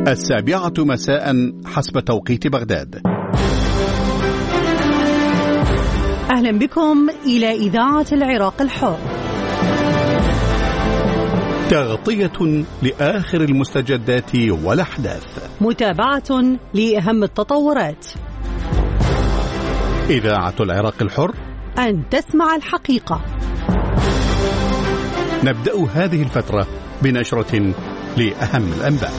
7:00 مساء حسب توقيت بغداد. أهلا بكم إلى إذاعة العراق الحر، تغطية لآخر المستجدات والأحداث، متابعة لأهم التطورات. إذاعة العراق الحر، أن تسمع الحقيقة. نبدأ هذه الفترة بنشرة لأهم الأنباء.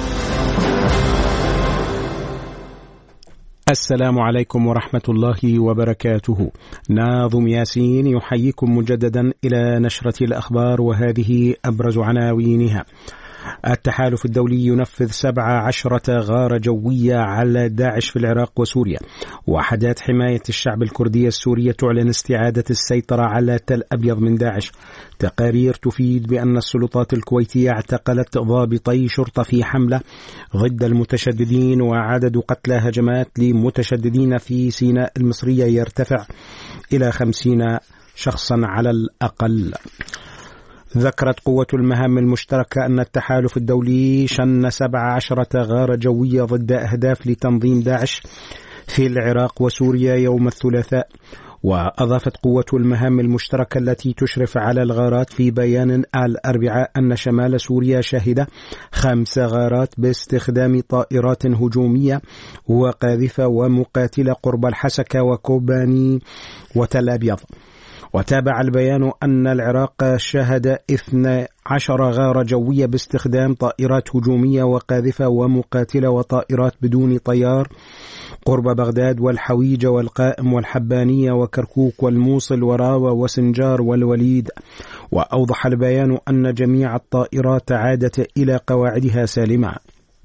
السلام عليكم ورحمة الله وبركاته. ناظم ياسين يحييكم مجددا إلى نشرة الأخبار، وهذه أبرز عناوينها. التحالف الدولي ينفذ 17 غارة جوية على داعش في العراق وسوريا. وحدات حماية الشعب الكردية السورية تعلن استعادة السيطرة على تل أبيض من داعش. تقارير تفيد بأن السلطات الكويتية اعتقلت ضابطي شرطة في حملة ضد المتشددين، وعدد قتلى هجمات لمتشددين في سيناء المصرية يرتفع إلى 50 شخصا على الأقل. ذكرت قوة المهام المشتركة أن التحالف الدولي شن 17 غارة جوية ضد أهداف لتنظيم داعش في العراق وسوريا يوم الثلاثاء. وأضافت قوة المهام المشتركة التي تشرف على الغارات في بيان الأربعاء أن شمال سوريا شهد 5 غارات باستخدام طائرات هجومية وقاذفة ومقاتلة قرب الحسكة وكوباني وتل أبيض. وتابع البيان أن العراق شهد 12 غارة جوية باستخدام طائرات هجومية وقاذفة ومقاتلة وطائرات بدون طيار قرب بغداد والحويجة والقائم والحبانية وكركوك والموصل وراوة وسنجار والوليد. وأوضح البيان أن جميع الطائرات عادت إلى قواعدها سالمة.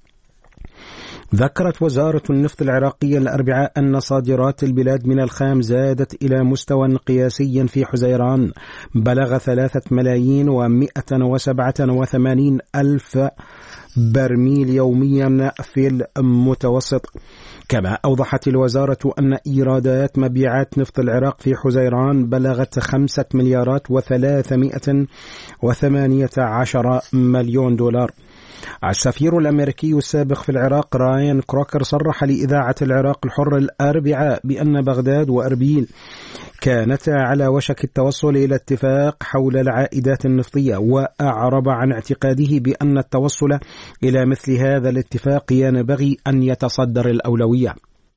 ذكرت وزارة النفط العراقية الأربعاء أن صادرات البلاد من الخام زادت إلى مستوى قياسي في حزيران بلغ 3,187,000 برميل يوميا في المتوسط. كما أوضحت الوزارة أن إيرادات مبيعات نفط العراق في حزيران بلغت 5,318 مليون دولار. السفير الأمريكي السابق في العراق راين كروكر صرح لإذاعة العراق الحر الأربعاء بأن بغداد وأربيل كانتا على وشك التوصل إلى اتفاق حول العائدات النفطية، وأعرب عن اعتقاده بأن التوصل إلى مثل هذا الاتفاق ينبغي أن يتصدر الأولوية.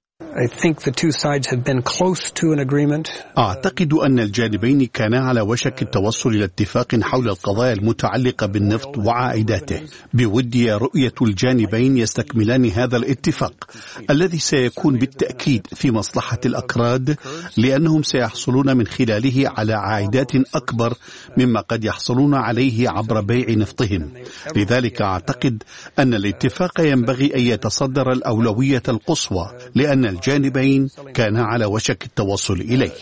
أعتقد أن الجانبين كانا على وشك التوصل إلى اتفاق حول القضايا المتعلقة بالنفط وعائداته. بودي رؤية الجانبين يستكملان هذا الاتفاق الذي سيكون بالتأكيد في مصلحة الأكراد، لأنهم سيحصلون من خلاله على عائدات أكبر مما قد يحصلون عليه عبر بيع نفطهم. لذلك أعتقد أن الاتفاق ينبغي أن يتصدر الأولوية القصوى، لأن الجانبين كان على وشك التوصل إليه.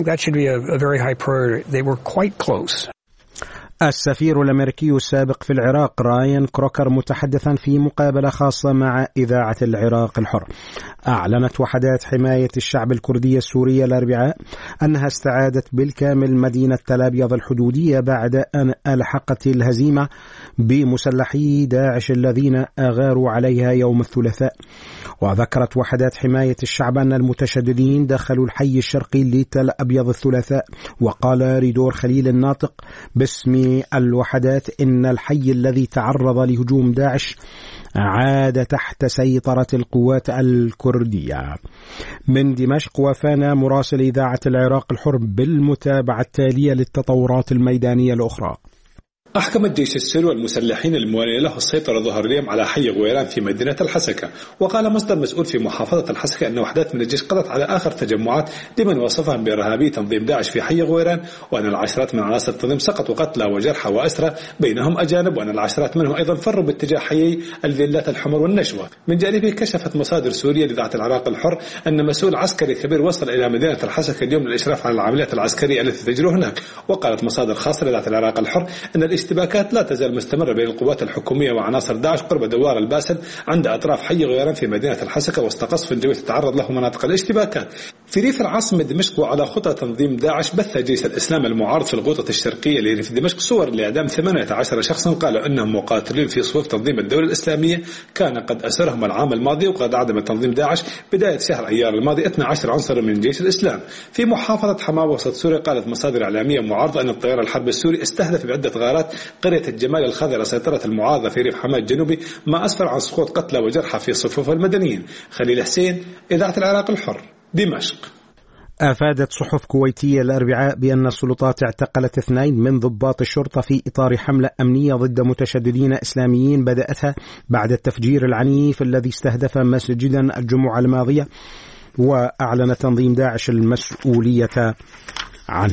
السفير الأمريكي السابق في العراق راين كروكر متحدثا في مقابلة خاصة مع إذاعة العراق الحر. أعلنت وحدات حماية الشعب الكردية السورية الأربعاء أنها استعادت بالكامل مدينة تل أبيض الحدودية بعد أن ألحقت الهزيمة بمسلحي داعش الذين أغاروا عليها يوم الثلاثاء. وذكرت وحدات حماية الشعب أن المتشددين دخلوا الحي الشرقي لتل أبيض الثلاثاء. وقال ريدور خليل الناطق باسم الوحدات إن الحي الذي تعرض لهجوم داعش عاد تحت سيطرة القوات الكردية. من دمشق وفانا مراسل إذاعة العراق الحر بالمتابعة التالية للتطورات الميدانية الأخرى. أحكم الجيش السوري والمسلحين الموالين له السيطرة ظهر اليوم على حي غويران في مدينة الحسكة. وقال مصدر مسؤول في محافظة الحسكة أن وحدات من الجيش قضت على آخر تجمعات لمن وصفهم بإرهابي تنظيم داعش في حي غويران، وأن العشرات من عناصر التنظيم سقطوا قتلى وجرحى وأسرى بينهم أجانب، وأن العشرات منهم أيضا فروا باتجاه حيي الفيلات الحمر والنشوة. من جانبه كشفت مصادر سورية لإذاعة العراق الحر أن مسؤول عسكري كبير وصل إلى مدينة الحسكة اليوم للإشراف على العمليات العسكرية التي تجري هناك. وقالت مصادر خاصة لإذاعة العراق الحر أن الاشتباكات لا تزال مستمرة بين القوات الحكومية وعناصر داعش قرب دوار الباسل عند أطراف حي غيران في مدينة الحسكة وسط قصف جوي تتعرض له مناطق الاشتباكات. في ريف العاصمة دمشق وعلى خطى تنظيم داعش، بث جيش الإسلام المعارض في الغوطة الشرقية لريف دمشق صور لإعدام 18 شخصا قالوا أنهم مقاتلين في صفوف تنظيم الدولة الإسلامية كان قد أسرهم العام الماضي، وقد عدم تنظيم داعش بداية شهر أيار الماضي 12 عنصرا من جيش الإسلام. في محافظة حماة وسط سوريا قالت مصادر إعلامية معارضة أن الطيار الحربي السوري استهدف بعدة غارات قرية الجمال الخضراء سيطرة المعارضة في ريف حماة الجنوبي، ما أسفر عن سقوط قتلى وجرحى في صفوف المدنيين. خليل حسين، إذاعة العراق الحر، دمشق. أفادت صحف كويتية الأربعاء بأن السلطات اعتقلت 2 من ضباط الشرطة في إطار حملة أمنية ضد متشددين إسلاميين بدأتها بعد التفجير العنيف الذي استهدف مسجدا الجمعة الماضية، وأعلن تنظيم داعش المسؤولية عنه.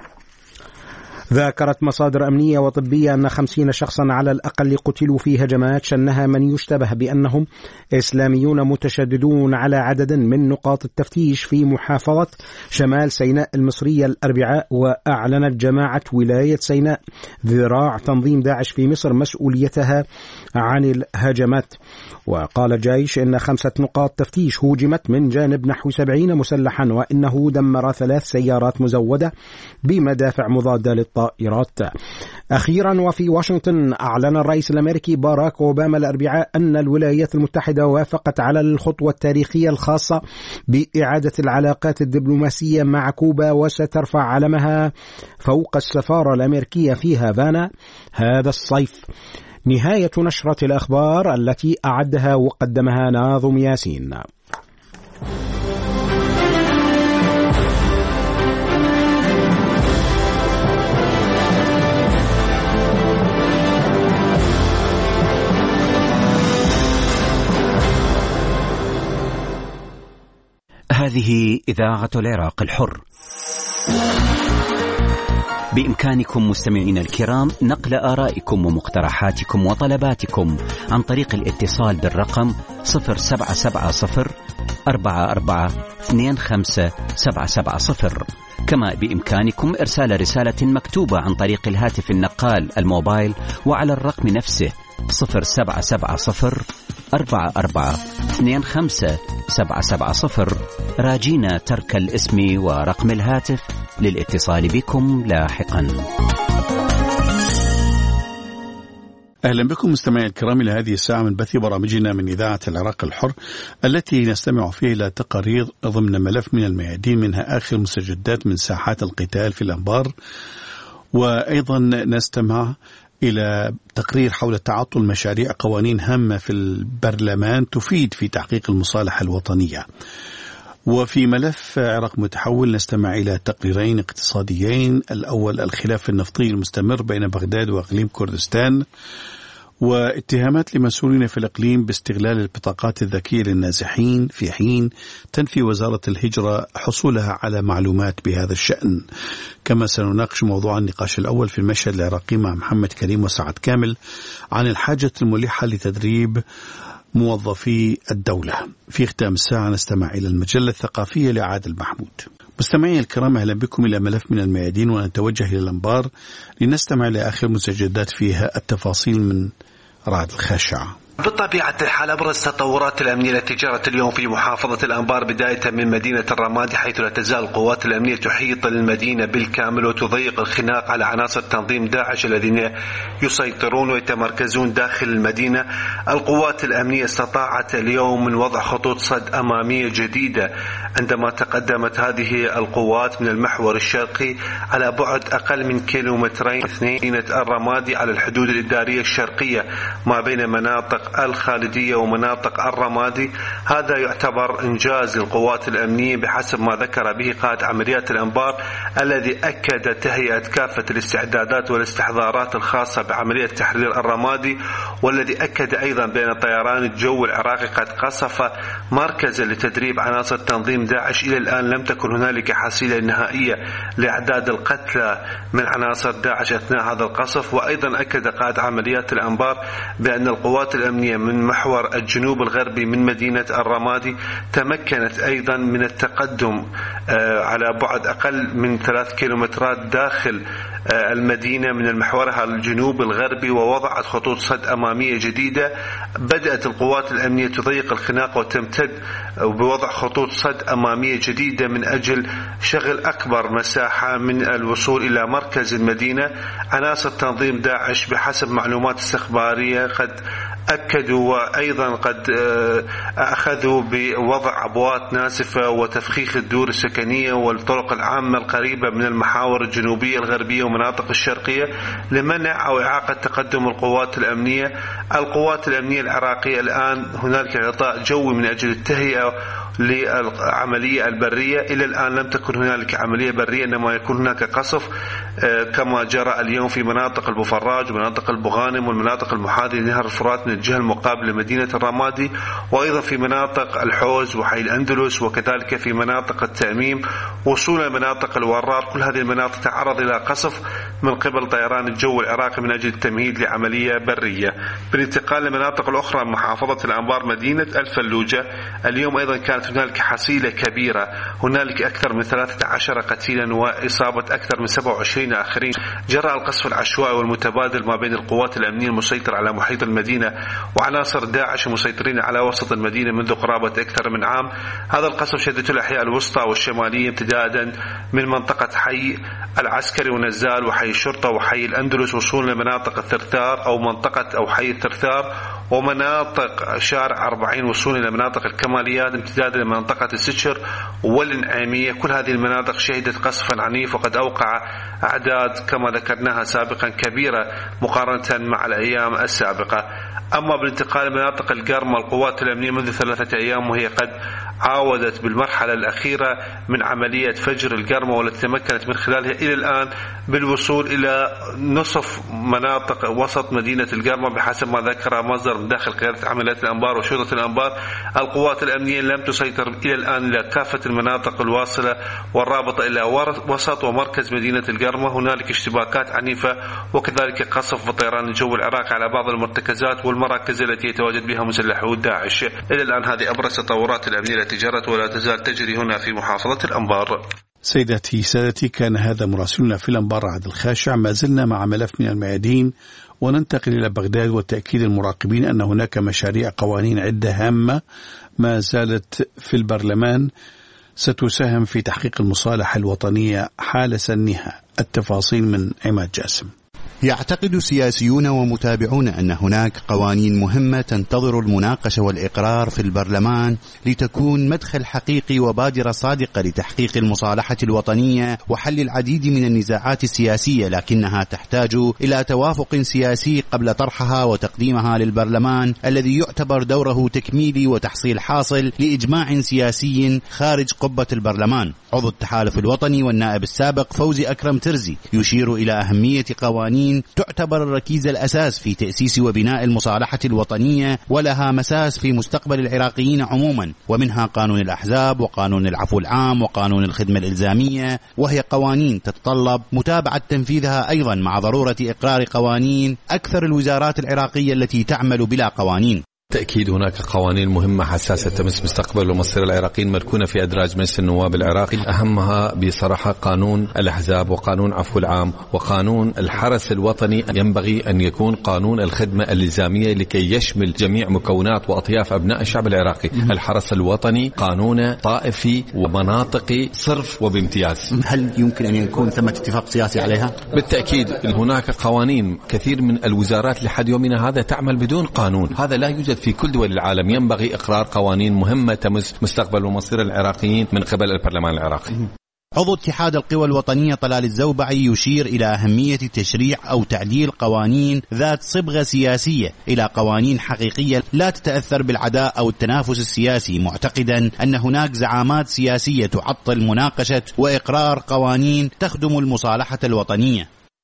ذكرت مصادر أمنية وطبية أن 50 شخصا على الأقل قتلوا في هجمات شنها من يشتبه بأنهم إسلاميون متشددون على عدد من نقاط التفتيش في محافظة شمال سيناء المصرية الأربعاء. وأعلنت جماعة ولاية سيناء ذراع تنظيم داعش في مصر مسؤوليتها عن الهجمات. وقال الجيش إن 5 نقاط تفتيش هوجمت من جانب نحو 70 مسلحا، وإنه دمر 3 سيارات مزودة بمدافع مضادة للطائرات. أخيرا وفي واشنطن، أعلن الرئيس الأمريكي باراك أوباما الأربعاء أن الولايات المتحدة وافقت على الخطوة التاريخية الخاصة بإعادة العلاقات الدبلوماسية مع كوبا، وسترفع علمها فوق السفارة الأمريكية في هافانا هذا الصيف. نهاية نشرة الأخبار التي أعدها وقدمها ناظم ياسين. هذه إذاعة العراق الحر. بإمكانكم مستمعين الكرام نقل آرائكم ومقترحاتكم وطلباتكم عن طريق الاتصال بالرقم 0770 4425 كما بإمكانكم إرسال رسالة مكتوبة عن طريق الهاتف النقال الموبايل وعلى الرقم نفسه 0770 4425 راجينا ترك الاسم ورقم الهاتف للاتصال بكم لاحقا. أهلا بكم مستمعي الكرام إلى هذه الساعة من بث برامجنا من إذاعة العراق الحر، التي نستمع فيه إلى تقارير ضمن ملف من الميادين، منها آخر مستجدات من ساحات القتال في الأنبار، وأيضا نستمع إلى تقرير حول تعاطل مشاريع قوانين هامة في البرلمان تفيد في تحقيق المصالحة الوطنية. وفي ملف عراق متحول نستمع إلى تقريرين اقتصاديين، الأول الخلاف النفطي المستمر بين بغداد وإقليم كردستان، واتهامات لمسؤولين في الإقليم باستغلال البطاقات الذكية للنازحين في حين تنفي وزارة الهجرة حصولها على معلومات بهذا الشأن. كما سنناقش موضوع النقاش الأول في المشهد العراقي مع محمد كريم وسعد كامل عن الحاجة الملحة لتدريب موظفي الدولة. في ختام الساعة نستمع إلى المجلة الثقافية لعادل محمود. مستمعي الكرام، أهلا بكم إلى ملف من الميادين، ونتوجه إلى الأنبار لنستمع لآخر مستجدات فيها. التفاصيل من رعد الخاشعة. بطبيعة الحال أبرز التطورات الأمنية التي جرت اليوم في محافظة الأنبار بداية من مدينة الرمادي، حيث لا تزال القوات الأمنية تحيط المدينة بالكامل وتضيق الخناق على عناصر تنظيم داعش الذين يسيطرون ويتمركزون داخل المدينة. القوات الأمنية استطاعت اليوم من وضع خطوط صد أمامية جديدة عندما تقدمت هذه القوات من المحور الشرقي على بعد أقل من كيلومترين مدينة الرمادي على الحدود الإدارية الشرقية ما بين مناطق الخالدية ومناطق الرمادي. هذا يعتبر إنجاز للقوات الأمنية بحسب ما ذكر به قائد عمليات الأنبار، الذي أكد تهيئة كافة الاستعدادات والاستحضارات الخاصة بعملية تحرير الرمادي، والذي أكد أيضا بأن طيران الجو العراقي قد قصف مركزا لتدريب عناصر تنظيم داعش. إلى الآن لم تكن هنالك حصيلة نهائية لأعداد القتلى من عناصر داعش أثناء هذا القصف. وأيضا أكد قائد عمليات الأنبار بأن القوات الأمنية من محور الجنوب الغربي من مدينة الرمادي تمكنت أيضا من التقدم على بعد أقل من 3 كيلومترات داخل المدينة من محورها الجنوبي الغربي، ووضعت خطوط صد أمامية جديدة. بدأت القوات الأمنية تضيق الخناق وتمتد بوضع خطوط صد أمامية جديدة من أجل شغل أكبر مساحة من الوصول إلى مركز المدينة. عناصر تنظيم داعش بحسب معلومات استخبارية قد أكدوا وأيضا قد أخذوا بوضع أبوات ناسفة وتفخيخ الدور السكنية والطرق العامة القريبة من المحاور الجنوبية الغربية ومناطق الشرقية لمنع أو إعاقة تقدم القوات الأمنية. القوات الأمنية العراقية الآن هنالك غطاء جوي من أجل التهيئة للعملية البرية. إلى الآن لم تكن هنالك عملية برية، إنما يكون هناك قصف كما جرى اليوم في مناطق البوفراج ومناطق البغانم والمناطق المحاذية لنهر الفرات من الجهة المقابلة لمدينة الرمادي، وأيضا في مناطق الحوز وحي الأندلس، وكذلك في مناطق التأميم وصولا مناطق الورار. كل هذه المناطق تعرض إلى قصف من قبل طيران الجو العراقي من أجل التمهيد لعملية برية. بالانتقال لمناطق الأخرى محافظة الأنبار مدينة الفلوجة، اليوم أيضا كانت هنالك حصيلة كبيرة، هنالك أكثر من 13 قتيلا وإصابة أكثر من 27 آخرين. جرى القصف العشوائي والمتبادل ما بين القوات الأمنية المسيطرة على محيط المدينة وعناصر داعش المسيطرين على وسط المدينة منذ قرابة أكثر من عام. هذا القصف شهدته الأحياء الوسطى والشمالية امتدادا من منطقة حي العسكري ونزال وحي الشرطة وحي الأندلس وصولا لمناطق الثرثار أو منطقة أو حي الثرثار ومناطق شارع 40 وصولا إلى مناطق الكماليات امتدادا لمنطقة السجر والنعيمية. كل هذه المناطق شهدت قصفا عنيف وقد أوقع أعداد كما ذكرناها سابقا كبيرة مقارنة مع الأيام السابقة. أما بالانتقال لمناطق القرمة، القوات الأمنية منذ 3 أيام وهي قد عاودت بالمرحلة الأخيرة من عملية فجر القرمة والتي تمكنت من خلالها إلى الآن بالوصول إلى نصف مناطق وسط مدينة القرمة بحسب ما ذكر مصدر من داخل قيادة عمليات الأنبار وشرطة الأنبار. القوات الأمنية لم تسيطر إلى الآن إلى كافة المناطق الواصلة والرابطة إلى وسط ومركز مدينة القرمة. هنالك اشتباكات عنيفة وكذلك قصف بطيران الجو العراقي على بعض المرتكزات والمراكز التي يتواجد بها مسلحو داعش. إلى الآن هذه أبرز التطورات الأمنية التي جرت ولا تزال تجري هنا في محافظة الأنبار. سيداتي سادتي، كان هذا مراسلنا في الأنبار عادل الخاشع. ما زلنا مع ملف من الميادين وننتقل إلى بغداد وتأكيد المراقبين أن هناك مشاريع قوانين عدة هامة ما زالت في البرلمان ستساهم في تحقيق المصالحة الوطنية حال سنها. التفاصيل من عماد جاسم. يعتقد سياسيون ومتابعون أن هناك قوانين مهمة تنتظر المناقشة والإقرار في البرلمان لتكون مدخل حقيقي وبادرة صادقة لتحقيق المصالحة الوطنية وحل العديد من النزاعات السياسية، لكنها تحتاج إلى توافق سياسي قبل طرحها وتقديمها للبرلمان الذي يعتبر دوره تكميلي وتحصيل حاصل لإجماع سياسي خارج قبة البرلمان. عضو التحالف الوطني والنائب السابق فوزي أكرم ترزي يشير إلى أهمية قوانين تعتبر الركيزة الأساس في تأسيس وبناء المصالحة الوطنية ولها مساس في مستقبل العراقيين عموما، ومنها قانون الأحزاب وقانون العفو العام وقانون الخدمة الإلزامية، وهي قوانين تتطلب متابعة تنفيذها أيضا مع ضرورة إقرار قوانين أكثر الوزارات العراقية التي تعمل بلا قوانين. تأكيد هناك قوانين مهمة حساسة تمس مستقبل ومصير العراقيين مركونة في أدراج مجلس النواب العراقي، أهمها بصراحة قانون الأحزاب وقانون عفو العام وقانون الحرس الوطني. ينبغي أن يكون قانون الخدمة الإلزامية لكي يشمل جميع مكونات وأطياف أبناء الشعب العراقي. الحرس الوطني قانون طائفي ومناطقي صرف وبامتياز. هل يمكن أن يكون ثمة اتفاق سياسي عليها؟ بالتأكيد هناك قوانين كثير من الوزارات لحد يومنا هذا تعمل بدون قانون، هذا لا يوجد في كل دول العالم. ينبغي إقرار قوانين مهمة تمس مستقبل ومصير العراقيين من قبل البرلمان العراقي. عضو اتحاد القوى الوطنية طلال الزوبعي يشير إلى أهمية تشريع أو تعديل قوانين ذات صبغة سياسية إلى قوانين حقيقية لا تتأثر بالعداء أو التنافس السياسي، معتقدا أن هناك زعامات سياسية تعطل مناقشة وإقرار قوانين تخدم المصالحة الوطنية.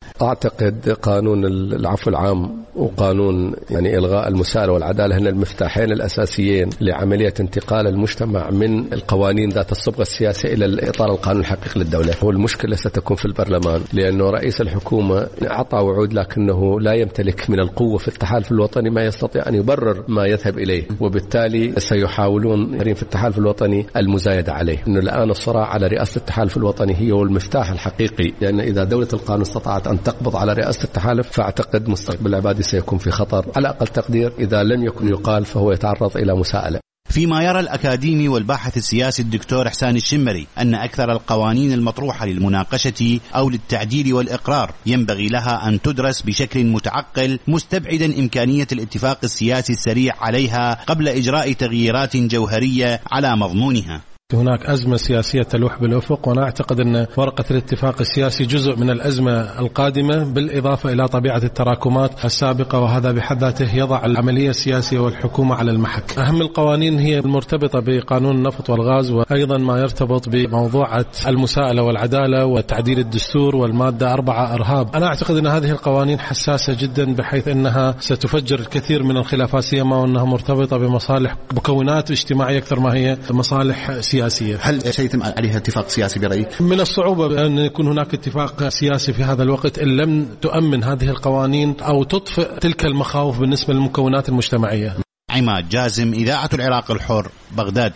أعتقد قانون العفو العام وقانون يعني إلغاء المساءلة والعدالة هن المفتاحين الأساسيين لعملية انتقال المجتمع من القوانين ذات الصبغة السياسية إلى الإطار القانون الحقيقي للدولة. والمشكلة ستكون في البرلمان، لأنه رئيس الحكومة أعطى وعود لكنه لا يمتلك من القوة في التحالف الوطني ما يستطيع أن يبرر ما يذهب إليه، وبالتالي سيحاولون في التحالف الوطني المزايدة عليه. إنه الآن الصراع على رئاسة التحالف الوطني هي المفتاح الحقيقي، لأن إذا دولة القانون استطاعت أن تقبض على رئاسة التحالف فأعتقد مستقبل العبادي سيكون في خطر، على أقل تقدير إذا لم يكن يقال فهو يتعرض إلى مساءلة. فيما يرى الأكاديمي والباحث السياسي الدكتور إحسان الشمري أن أكثر القوانين المطروحة للمناقشة أو للتعديل والإقرار ينبغي لها أن تدرس بشكل متعقل، مستبعدا إمكانية الاتفاق السياسي السريع عليها قبل إجراء تغييرات جوهرية على مضمونها. هناك أزمة سياسية تلوح بالأفق، وأنا أعتقد أن ورقة الاتفاق السياسي جزء من الأزمة القادمة، بالإضافة إلى طبيعة التراكمات السابقة، وهذا بحد ذاته يضع العملية السياسية والحكومة على المحك. أهم القوانين هي المرتبطة بقانون النفط والغاز، وأيضا ما يرتبط بموضوع المساءلة والعدالة وتعديل الدستور والمادة 4 إرهاب. أنا أعتقد أن هذه القوانين حساسة جدا بحيث أنها ستفجر الكثير من الخلافات، سيما وأنها مرتبطة بمصالح مكونات اجتماعية أكثر ما هي مصالح سياسية. هل سيتم عليها اتفاق سياسي برأيك؟ من الصعوبة أن يكون هناك اتفاق سياسي في هذا الوقت إن لم تؤمن هذه القوانين أو تطفئ تلك المخاوف بالنسبة للمكونات المجتمعية. عماد جازم، إذاعة العراق الحر، بغداد.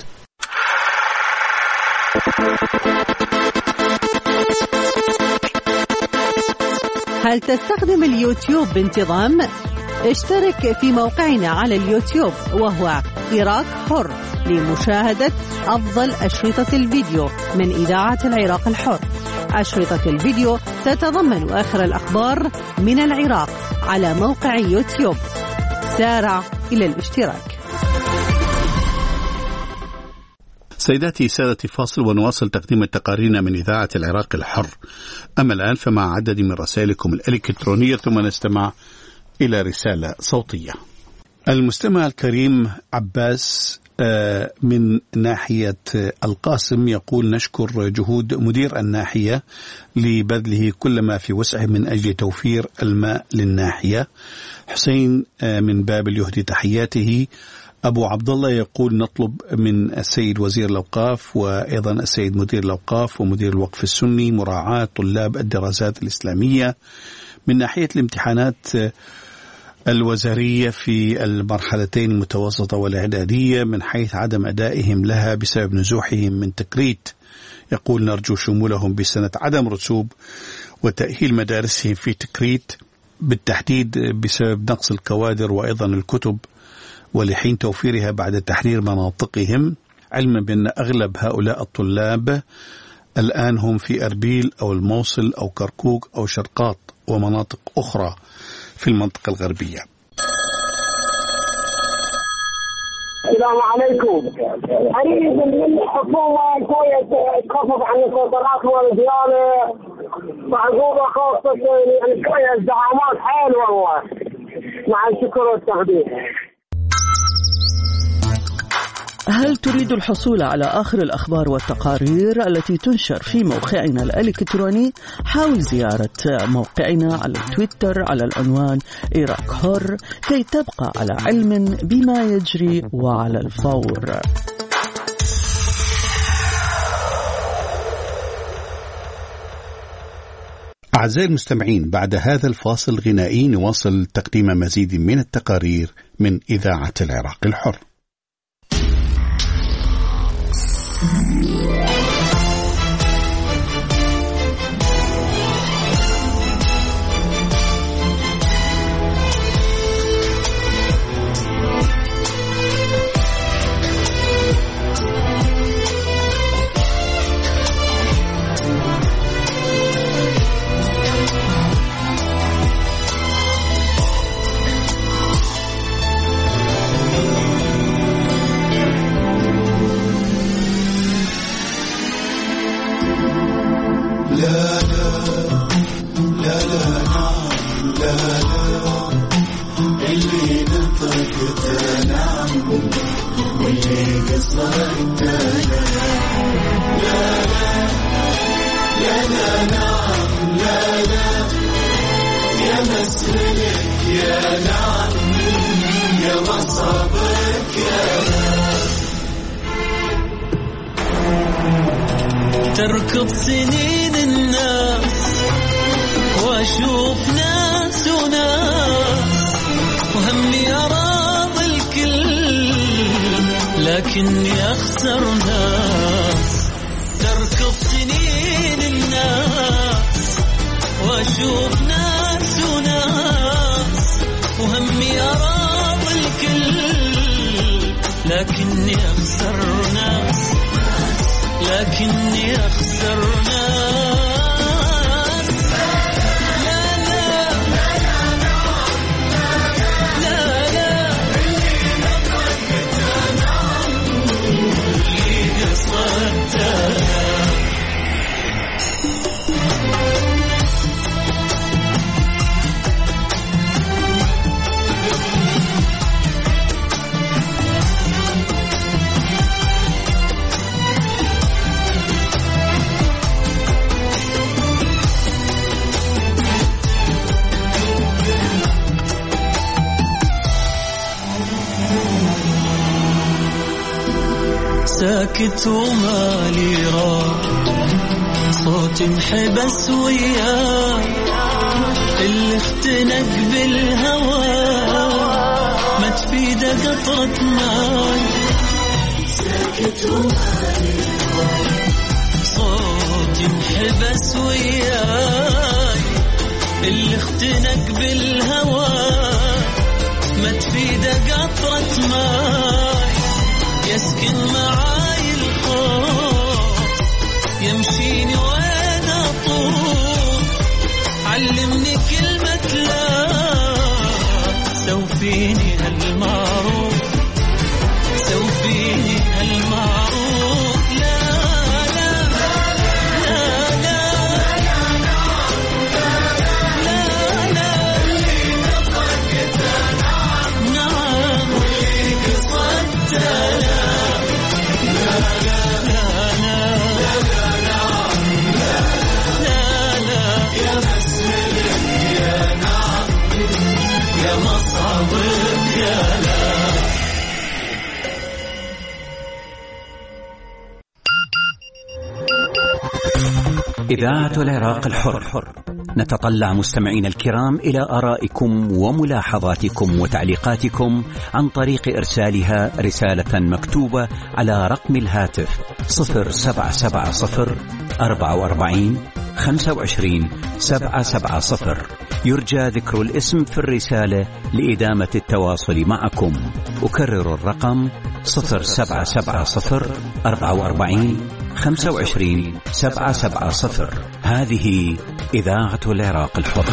هل تستخدم اليوتيوب بانتظام؟ اشترك في موقعنا على اليوتيوب وهو عراق حر لمشاهدة أفضل أشرطة الفيديو من إذاعة العراق الحر. أشرطة الفيديو تتضمن آخر الأخبار من العراق على موقع يوتيوب. سارع إلى الاشتراك. سيداتي سادتي، فاصل ونواصل تقديم تقاريرنا من إذاعة العراق الحر. أما الآن فمع عدد من رسائلكم الإلكترونية، ثم نستمع إلى رسالة صوتية. المستمع الكريم عباس من ناحية القاسم يقول: نشكر جهود مدير الناحية لبذله كل ما في وسعه من أجل توفير الماء للناحية. حسين من بابل يهدي تحياته. أبو عبد الله يقول: نطلب من السيد وزير الأوقاف وأيضا السيد مدير الأوقاف ومدير الوقف السني مراعاة طلاب الدراسات الإسلامية من ناحية الامتحانات الوزارية في المرحلتين المتوسطة والإعدادية من حيث عدم أدائهم لها بسبب نزوحهم من تكريت. يقول: نرجو شمولهم بسنة عدم رسوب وتأهيل مدارسهم في تكريت بالتحديد بسبب نقص الكوادر وأيضا الكتب، ولحين توفيرها بعد تحرير مناطقهم، علما بأن أغلب هؤلاء الطلاب الآن هم في أربيل أو الموصل أو كركوك أو شرقاط ومناطق أخرى في المنطقة الغربية. السلام عليكم. أريد من الحكومة شوية تخفف عن السلطات والديانة معقوبة خاصة، يعني شوية الزعامات حلوة والله، مع الشكر والتقدير. هل تريد الحصول على آخر الأخبار والتقارير التي تنشر في موقعنا الإلكتروني؟ حاول زيارة موقعنا على تويتر على العنوان عراق حر كي تبقى على علم بما يجري وعلى الفور. أعزائي المستمعين، بعد هذا الفاصل الغنائي نواصل تقديم مزيد من التقارير من إذاعة العراق الحر. يا مسلك يا نعم يا مصابك يا تركض سنين الناس واشوف ناس وناس وهمي اراضي الكل لكني اخسر ناس. تركض سنين الناس واشوف ناس وناس وهمي اراضي الكل لكني اخسر ناس لكني أخسر ناس. لا لا لا لا اللي قصدتها ساكت ومالي راح صوتي انحبس وياي اللي اختنق بالهوى ما تفيد قطرة ماي. ساكت ومالي راح صوتي انحبس وياي اللي اختنق بالهوى ما تفيد قطرة ماي. يسكن معاي الخوف يمشيني وين أطوف علمني كلمة لا سوفيني هالمعروف سوفيني هالمعروف. لا لا لا لا لا نعم واللي قصدته إذاعة العراق الحر. نتطلع مستمعين الكرام إلى آرائكم وملاحظاتكم وتعليقاتكم عن طريق إرسالها رسالة مكتوبة على رقم الهاتف 0770 44 25 770. يرجى ذكر الاسم في الرسالة لإدامة التواصل معكم. أكرر الرقم 0770 44 25 770. هذه إذاعة العراق الحر.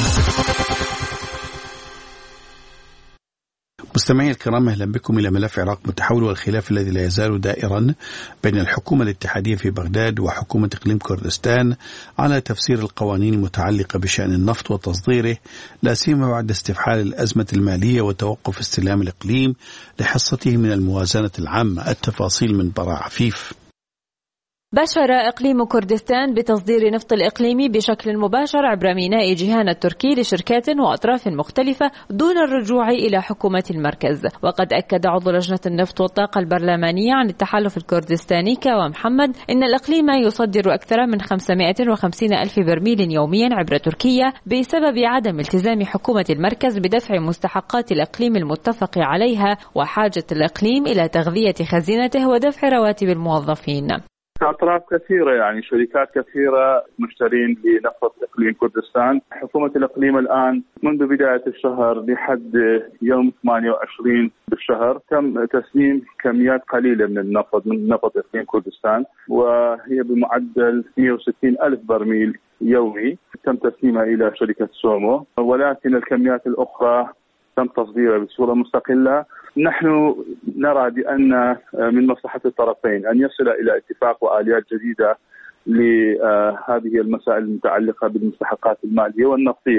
مستمعي الكرام، أهلا بكم إلى ملف عراق متحول والخلاف الذي لا يزال دائرا بين الحكومة الاتحادية في بغداد وحكومة إقليم كردستان على تفسير القوانين المتعلقة بشأن النفط وتصديره، لا سيما بعد استفحال الأزمة المالية وتوقف استلام الإقليم لحصته من الموازنة العامة. التفاصيل من براء عفيف. باشر إقليم كردستان بتصدير نفط الإقليمي بشكل مباشر عبر ميناء جيهان التركي لشركات وأطراف مختلفة دون الرجوع إلى حكومة المركز. وقد أكد عضو لجنة النفط والطاقة البرلمانية عن التحالف الكردستاني كاوى محمد إن الإقليم يصدر أكثر من 550 ألف برميل يوميا عبر تركيا بسبب عدم التزام حكومة المركز بدفع مستحقات الإقليم المتفق عليها وحاجة الإقليم إلى تغذية خزينته ودفع رواتب الموظفين. أطراف كثيرة، يعني شركات كثيرة مشترين لنفط إقليم كردستان. حكومة الإقليم الآن منذ بداية الشهر لحد يوم 28 بالشهر تم تسليم كميات قليلة من نفط إقليم كردستان، وهي بمعدل 160 ألف برميل يومي تم تسليمها إلى شركة سومو، ولكن الكميات الأخرى تم تصديرها بصورة مستقلة. نحن نرى بأن من مصلحة الطرفين أن يصل إلى اتفاق وآليات جديدة لهذه المسائل المتعلقة بالمستحقات المالية والنفطية.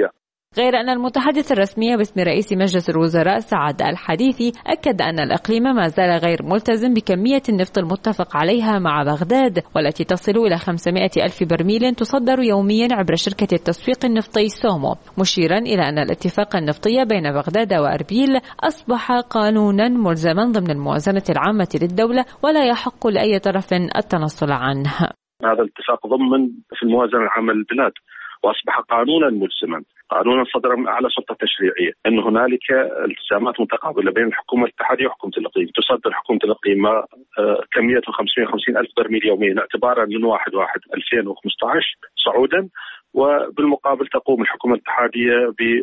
غير أن المتحدث الرسمي باسم رئيس مجلس الوزراء سعد الحديثي أكد أن الإقليم ما زال غير ملتزم بكمية النفط المتفق عليها مع بغداد، والتي تصل إلى 500 ألف برميل تصدر يوميا عبر شركة التسويق النفطي سومو، مشيرا إلى أن الاتفاق النفطي بين بغداد وأربيل أصبح قانونا ملزما ضمن الموازنة العامة للدولة ولا يحق لأي طرف التنصل عنه. هذا الاتفاق ضمن في الموازنة العامة للبلاد وأصبح قانونا ملزما، قانونا صدر من أعلى سلطة تشريعية، أن هنالك التزامات متقابلة بين الحكومة الاتحادية وحكومة الإقليم. تصدر حكومة الإقليم كمية 550 ألف برميل يوميا اعتبارا من 1/1/2015 صعودا، وبالمقابل تقوم الحكومة الاتحادية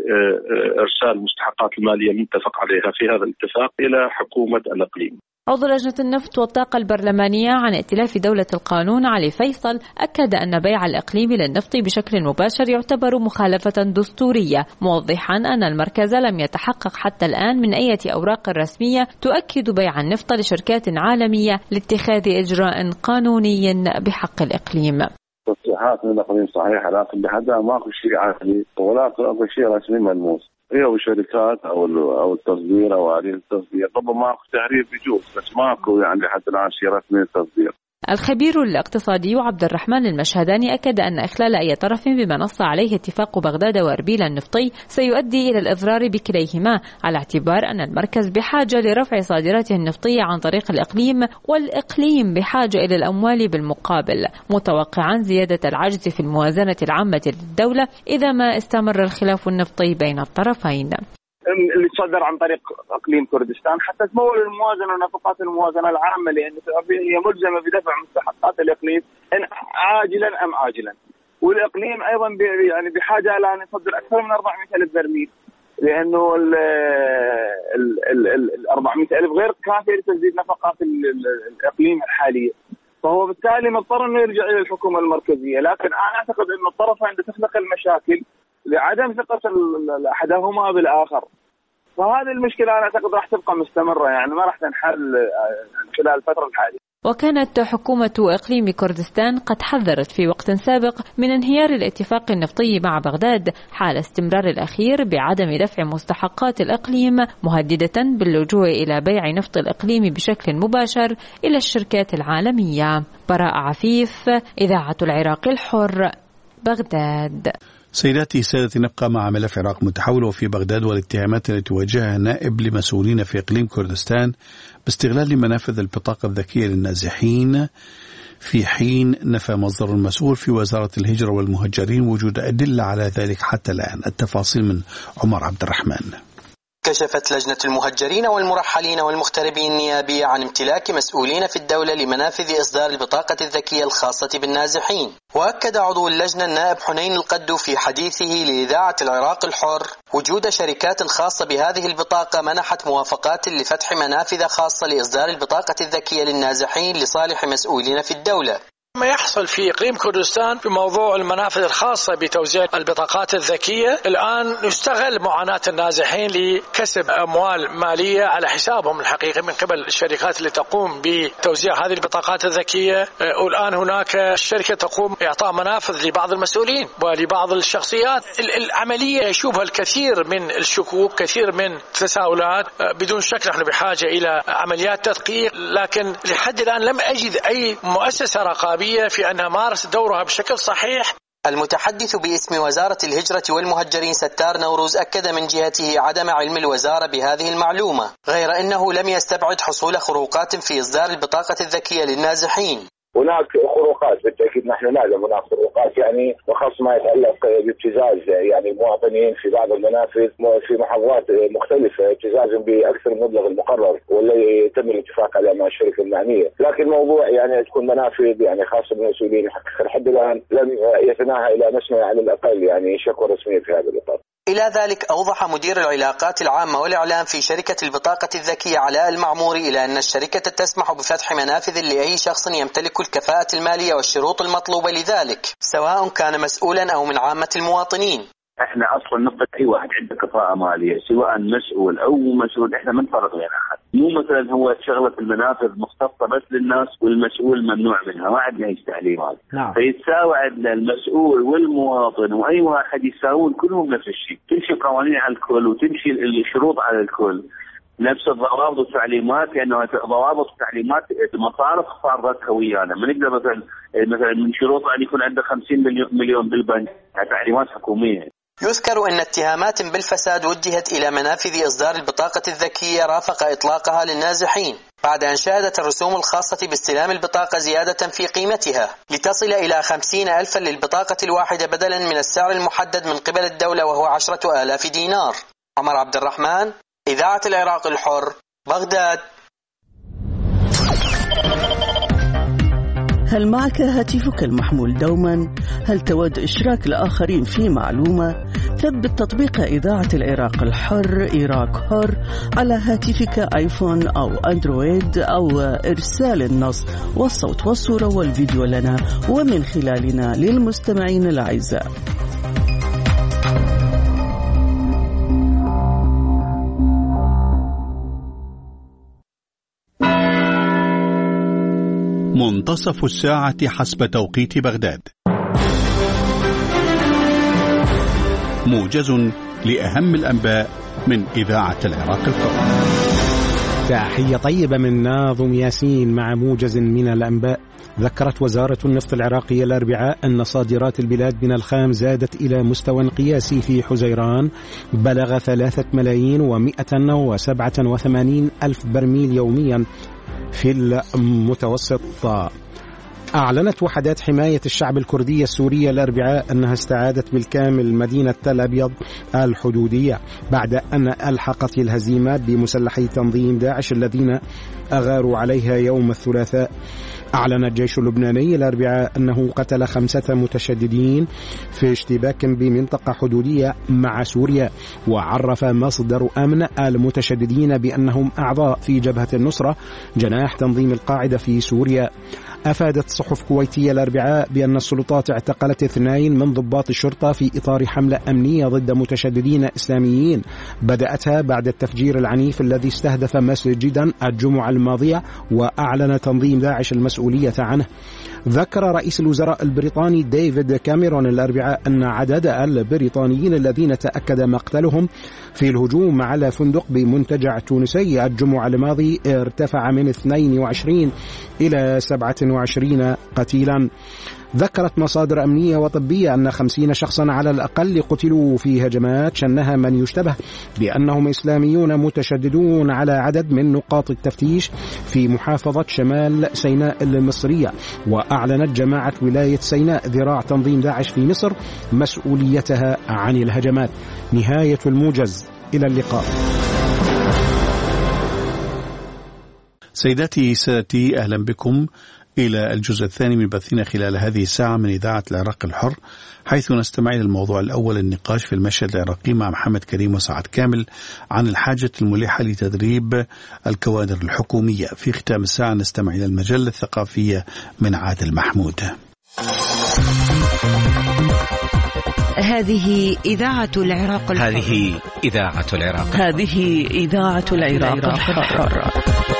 بإرسال المستحقات المالية المتفق عليها في هذا الاتفاق إلى حكومة الإقليم. عضو لجنة النفط والطاقة البرلمانية عن ائتلاف دولة القانون علي فيصل أكد أن بيع الإقليم للنفط بشكل مباشر يعتبر مخالفة دستورية، موضحا أن المركز لم يتحقق حتى الآن من أي أوراق رسمية تؤكد بيع النفط لشركات عالمية لاتخاذ إجراء قانوني بحق الإقليم. تصريحات من الإقليم صحيحة، لكن لحد ماكو شيء عادي ولا اكو شيء رسمي ملموس. هي والشركات او التصدير او آلية التصدير طبعا ماكو تعريف يجوز، بس ماكو يعني لحد الآن شيء رسمي للتصدير. الخبير الاقتصادي عبد الرحمن المشهداني أكد أن إخلال أي طرف بما نص عليه اتفاق بغداد وأربيل النفطي سيؤدي إلى الإضرار بكليهما، على اعتبار أن المركز بحاجة لرفع صادراته النفطية عن طريق الإقليم، والإقليم بحاجة إلى الأموال بالمقابل، متوقعا زيادة العجز في الموازنة العامة للدولة إذا ما استمر الخلاف النفطي بين الطرفين. اللي تصدر عن طريق اقليم كردستان حتى تمول الموازنه ونفقات الموازنه العامه، لان هي ملزمه بدفع مستحقات الاقليم ان عاجلا ام اجلا، والاقليم ايضا يعني بحاجه الى ان يصدر اكثر من 400 الف برميل، لانه ال 400 الف غير كافيه لتسديد نفقات الاقليم الحاليه، فهو بالتالي مضطر انه يرجع الى الحكومه المركزيه. لكن انا اعتقد ان الطرفين تخلق المشاكل لعدم ثقة أحدهما بالآخر، فهذه المشكلة أنا أعتقد راح تبقى مستمرة، يعني ما راح تنحل خلال الفترة الحالية. وكانت حكومة إقليم كردستان قد حذرت في وقت سابق من انهيار الاتفاق النفطي مع بغداد حال استمرار الأخير بعدم دفع مستحقات الإقليم، مهددة باللجوء إلى بيع نفط الإقليم بشكل مباشر إلى الشركات العالمية. براء عفيف، إذاعة العراق الحر، بغداد. سيداتي سادتي، نبقى مع ملف العراق متحول وفي بغداد والاتهامات التي وجهها نائب لمسؤولين في إقليم كردستان باستغلال منافذ البطاقة الذكية للنازحين، في حين نفى مصدر مسؤول في وزارة الهجرة والمهجرين وجود أدلة على ذلك حتى الآن. التفاصيل من عمر عبد الرحمن. كشفت لجنة المهجرين والمرحلين والمغتربين النيابية عن امتلاك مسؤولين في الدولة لمنافذ إصدار البطاقة الذكية الخاصة بالنازحين. وأكد عضو اللجنة النائب حنين القدو في حديثه لإذاعة العراق الحر وجود شركات خاصة بهذه البطاقة منحت موافقات لفتح منافذ خاصة لإصدار البطاقة الذكية للنازحين لصالح مسؤولين في الدولة. ما يحصل في إقليم كردستان بموضوع المنافذ الخاصة بتوزيع البطاقات الذكية، الآن يستغل معاناة النازحين لكسب أموال مالية على حسابهم الحقيقي من قبل الشركات اللي تقوم بتوزيع هذه البطاقات الذكية. والآن هناك شركة تقوم بإعطاء منافذ لبعض المسؤولين ولبعض الشخصيات. العملية يشوبها الكثير من الشكوك، كثير من التساؤلات. بدون شك نحن بحاجة إلى عمليات تدقيق، لكن لحد الآن لم أجد أي مؤسسة رقابية في أنها مارست دورها بشكل صحيح. المتحدث باسم وزارة الهجرة والمهجرين ستار نوروز أكد من جهته عدم علم الوزارة بهذه المعلومة، غير أنه لم يستبعد حصول خروقات في إصدار البطاقة الذكية للنازحين. هناك خروقات بالتأكيد، نحن نعلم هناك خروقات، يعني وخاصة ما يتعلق بابتزاز يعني مواطنين في بعض المنافذ في محافظات مختلفة، ابتزازهم بأكثر من المبلغ المقرر والذي يتم الاتفاق عليه مع الشركة المعنية. لكن الموضوع يعني تكون منافذ يعني خاصة بالمسؤولين لحد الآن لم يتناهى إلى نسمع على الأقل يعني شكوى رسمية في هذا الإطار. إلى ذلك أوضح مدير العلاقات العامة والإعلام في شركة البطاقة الذكية علاء المعموري إلى أن الشركة تسمح بفتح منافذ لأي شخص يمتلك الكفاءة المالية والشروط المطلوبة لذلك، سواء كان مسؤولا أو من عامة المواطنين. احنا اصلا نقبل اي واحد عنده كفاءة مالية سواء مسؤول او مسؤول، احنا ما نفرق بين احد. مو مثلا هو شغلة المنافذ مختصة بس للناس والمسؤول ممنوع منها، ما عندنا هي تعليمات. فيتساوى المسؤول والمواطن وأي واحد يساوون كلهم نفس الشيء، تمشي قوانين على الكل وتمشي الشروط على الكل، نفس الضوابط والتعليمات، لأنه ضوابط والتعليمات مصارف صارتها ويانا. ما نقدر مثلا من شروط أن يكون عنده 50 مليون بالبنك، تعليمات حكومية. يذكر أن اتهامات بالفساد وجهت إلى منافذ إصدار البطاقة الذكية رافق إطلاقها للنازحين بعد أن شهدت الرسوم الخاصة باستلام البطاقة زيادة في قيمتها لتصل إلى 50,000 للبطاقة الواحدة بدلا من السعر المحدد من قبل الدولة وهو 10,000 دينار. عمر عبد الرحمن، إذاعة العراق الحر، بغداد. هل معك هاتفك المحمول دوما؟ هل تود إشراك الآخرين في معلومة؟ ثبت تطبيق إذاعة العراق الحر إيراك حر على هاتفك آيفون أو أندرويد، أو إرسال النص والصوت والصورة والفيديو لنا ومن خلالنا للمستمعين الأعزاء. منتصف الساعة حسب توقيت بغداد. موجز لأهم الأنباء من إذاعة العراق الحر. تحية طيبة من ناظم ياسين مع موجز من الأنباء. ذكرت وزارة النفط العراقية الأربعاء أن صادرات البلاد من الخام زادت إلى مستوى قياسي في حزيران بلغ 3,187,000 برميل يوميا في المتوسط. أعلنت وحدات حماية الشعب الكردية السورية الأربعاء أنها استعادت بالكامل مدينة تل أبيض الحدودية بعد أن ألحقت الهزيمات بمسلحي تنظيم داعش الذين أغاروا عليها يوم الثلاثاء. أعلن الجيش اللبناني الأربعاء أنه قتل 5 متشددين في اشتباك بمنطقة حدودية مع سوريا، وعرف مصدر أمن المتشددين بأنهم أعضاء في جبهة النصرة جناح تنظيم القاعدة في سوريا. أفادت صحف كويتية الأربعاء بأن السلطات اعتقلت 2 من ضباط الشرطة في إطار حملة أمنية ضد متشددين إسلاميين بدأتها بعد التفجير العنيف الذي استهدف مسجدا الجمعة الماضية، وأعلن تنظيم داعش المسؤولية عنه. ذكر رئيس الوزراء البريطاني ديفيد كاميرون الأربعاء أن عدد البريطانيين الذين تأكد مقتلهم في الهجوم على فندق بمنتجع تونسي الجمعة الماضي ارتفع من 22 إلى 27 قتيلا. ذكرت مصادر أمنية وطبية أن 50 شخصا على الأقل قتلوا في هجمات شنها من يشتبه بأنهم إسلاميون متشددون على عدد من نقاط التفتيش في محافظة شمال سيناء المصرية. وأعلنت جماعة ولاية سيناء ذراع تنظيم داعش في مصر مسؤوليتها عن الهجمات. نهاية الموجز، إلى اللقاء. سيداتي سادتي، أهلا بكم إلى الجزء الثاني من بثنا خلال هذه الساعة من إذاعة العراق الحر، حيث نستمع إلى الموضوع الأول، النقاش في المشهد العراقي مع محمد كريم وسعد كامل عن الحاجة الملحة لتدريب الكوادر الحكومية. في ختام الساعة نستمع إلى المجلة الثقافية من عادل محمود. هذه إذاعة العراق الحر. هذه إذاعة العراق. هذه إذاعة العراق الحر.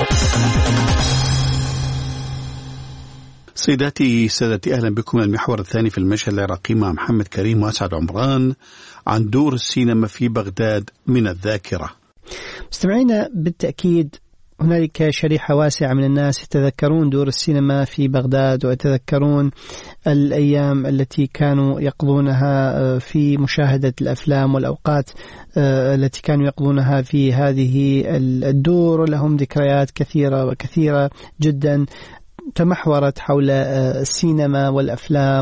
سيداتي سادتي، أهلا بكم. المحور الثاني في المشهد العراقي مع محمد كريم وأسعد عمران عن دور السينما في بغداد من الذاكرة. مستمعينا، بالتأكيد هنالك شريحة واسعة من الناس يتذكرون دور السينما في بغداد، ويتذكرون الأيام التي كانوا يقضونها في مشاهدة الأفلام والأوقات التي كانوا يقضونها في هذه الدور. لهم ذكريات كثيرة وكثيرة جدا تمحورت حول السينما والأفلام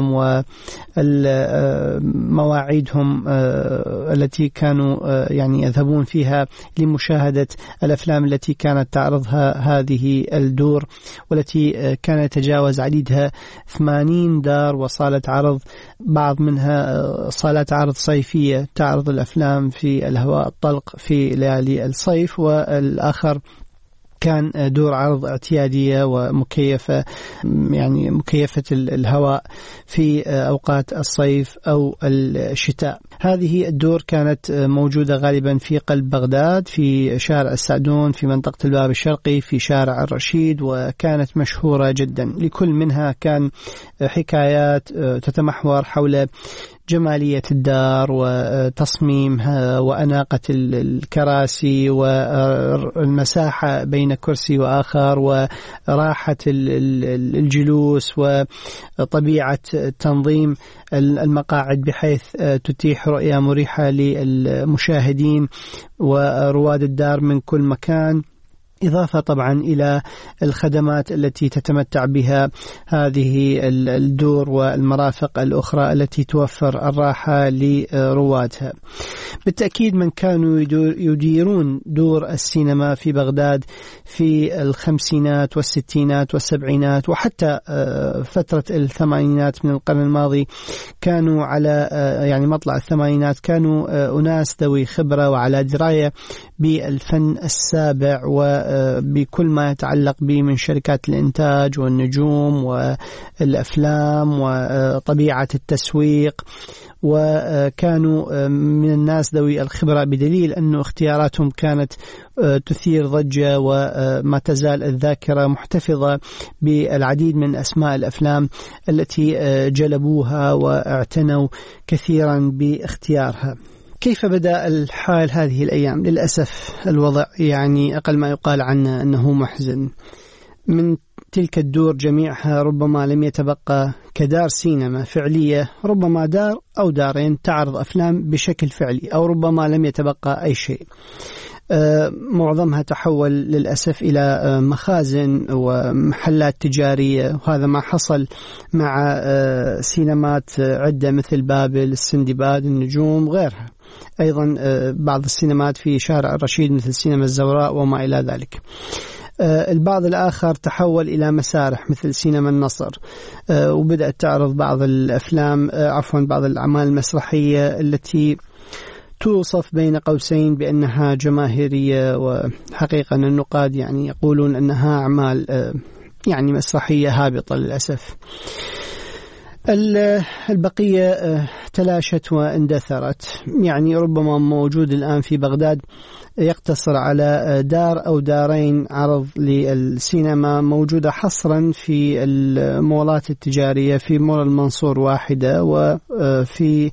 ومواعيدهم التي كانوا يعني يذهبون فيها لمشاهدة الأفلام التي كانت تعرضها هذه الدور، والتي كان يتجاوز عديدها 80 دار وصالة عرض، بعض منها صالات عرض صيفية تعرض الأفلام في الهواء الطلق في ليالي الصيف، والآخر كان دور عرض اعتيادية ومكيفة، يعني مكيفة الهواء في أوقات الصيف أو الشتاء. هذه الدور كانت موجودة غالبا في قلب بغداد، في شارع السعدون، في منطقة الباب الشرقي، في شارع الرشيد، وكانت مشهورة جدا. لكل منها كان حكايات تتمحور حول جمالية الدار وتصميمها وأناقة الكراسي والمساحة بين كرسي وآخر وراحة الجلوس وطبيعة تنظيم المقاعد بحيث تتيح رؤية مريحة للمشاهدين ورواد الدار من كل مكان، إضافة طبعا إلى الخدمات التي تتمتع بها هذه الدور والمرافق الأخرى التي توفر الراحة لروادها. بالتأكيد من كانوا يديرون دور السينما في بغداد في الخمسينات والستينات والسبعينات وحتى فترة الثمانينات من القرن الماضي كانوا على يعني مطلع الثمانينات كانوا أناس ذوي خبرة وعلى دراية بالفن السابع وبكل ما يتعلق به من شركات الإنتاج والنجوم والأفلام وطبيعة التسويق، وكانوا من الناس ذوي الخبرة بدليل أن اختياراتهم كانت تثير ضجة وما تزال الذاكرة محتفظة بالعديد من أسماء الأفلام التي جلبوها واعتنوا كثيرا باختيارها. كيف بدأ الحال هذه الأيام؟ للأسف الوضع يعني أقل ما يقال عنه أنه محزن. من تلك الدور جميعها ربما لم يتبقى كدار سينما فعلية، ربما دار أو دارين تعرض أفلام بشكل فعلي، أو ربما لم يتبقى أي شيء. معظمها تحول للأسف إلى مخازن ومحلات تجارية، وهذا ما حصل مع سينمات عدة مثل بابل، السندباد، النجوم، غيرها. أيضا بعض السينمات في شارع الرشيد مثل سينما الزوراء وما إلى ذلك. البعض الآخر تحول إلى مسارح مثل سينما النصر، وبدأت تعرض بعض الأفلام بعض الأعمال المسرحية التي توصف بين قوسين بأنها جماهيرية، وحقيقة النقاد يعني يقولون أنها أعمال يعني مسرحية هابطة للأسف. البقية تلاشت واندثرت. يعني ربما موجود الآن في بغداد يقتصر على دار أو دارين عرض للسينما موجودة حصرا في المولات التجارية، في مول المنصور واحدة، وفي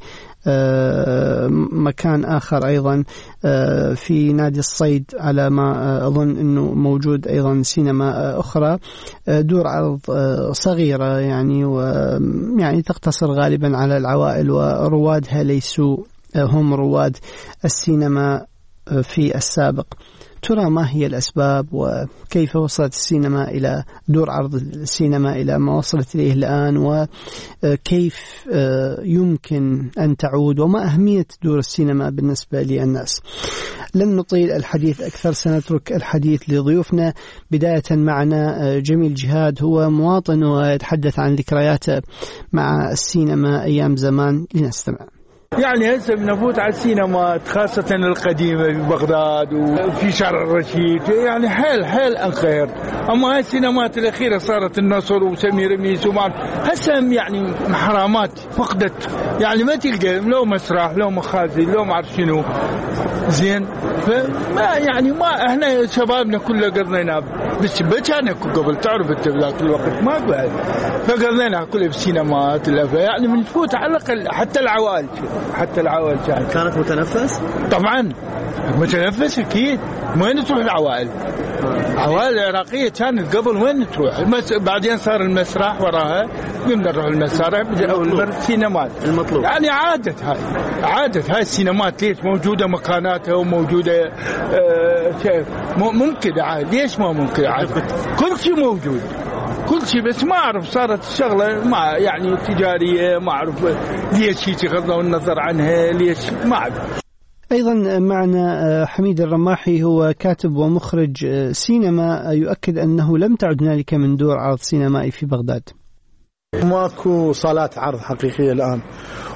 مكان آخر أيضا في نادي الصيد على ما أظن أنه موجود أيضا سينما أخرى، دور عرض صغيرة يعني ويعني تقتصر غالبا على العوائل، وروادها ليسوا هم رواد السينما في السابق. ترى ما هي الأسباب وكيف وصلت السينما إلى دور عرض السينما إلى ما وصلت إليه الآن، وكيف يمكن أن تعود، وما أهمية دور السينما بالنسبة للناس؟ لن نطيل الحديث أكثر، سنترك الحديث لضيوفنا. بداية معنا جميل جهاد، هو مواطن ويتحدث عن ذكرياته مع السينما أيام زمان. لنستمع. يعني هسه بنفوت على السينمات خاصة القديمة في بغداد وفي شارع الرشيد، يعني حيل الخير. أما هاي السينمات الأخيرة صارت النصر وسمير ميس هسه يعني محرامات فقدت، يعني ما تلقى لو مسرح لو مخازن لو ما أعرف شنو زين. فما يعني ما احنا شبابنا كله قضينا بس كان قبل، تعرف انت بذاك الوقت ما بعد، فقضينا كله بالسينمات. يعني بنفوت على الأقل حتى العوائل كانت متنفس. طبعا متنفس اكيد. وين تروح العوائل؟ عوائل العراقيه كانت قبل وين تروح؟ بعدين صار المسرح وراها، قمنا نروح المسارح او السينمات. المطلوب يعني عادت هاي السينمات ليش موجوده مكاناتها وموجوده ممكن عاد. ليش ما ممكن عاد؟ كل شيء موجود كل شيء، بس ما أعرف صارت الشغلة ما يعني تجارية، ما أعرف ليش هيك غضوا النظر عنها، ليش ما أعرف. أيضا معنا حميد الرماحي، هو كاتب ومخرج سينما، يؤكد أنه لم تعد هنالك من دور عرض سينمائي في بغداد. ماكو صالات عرض حقيقية الآن،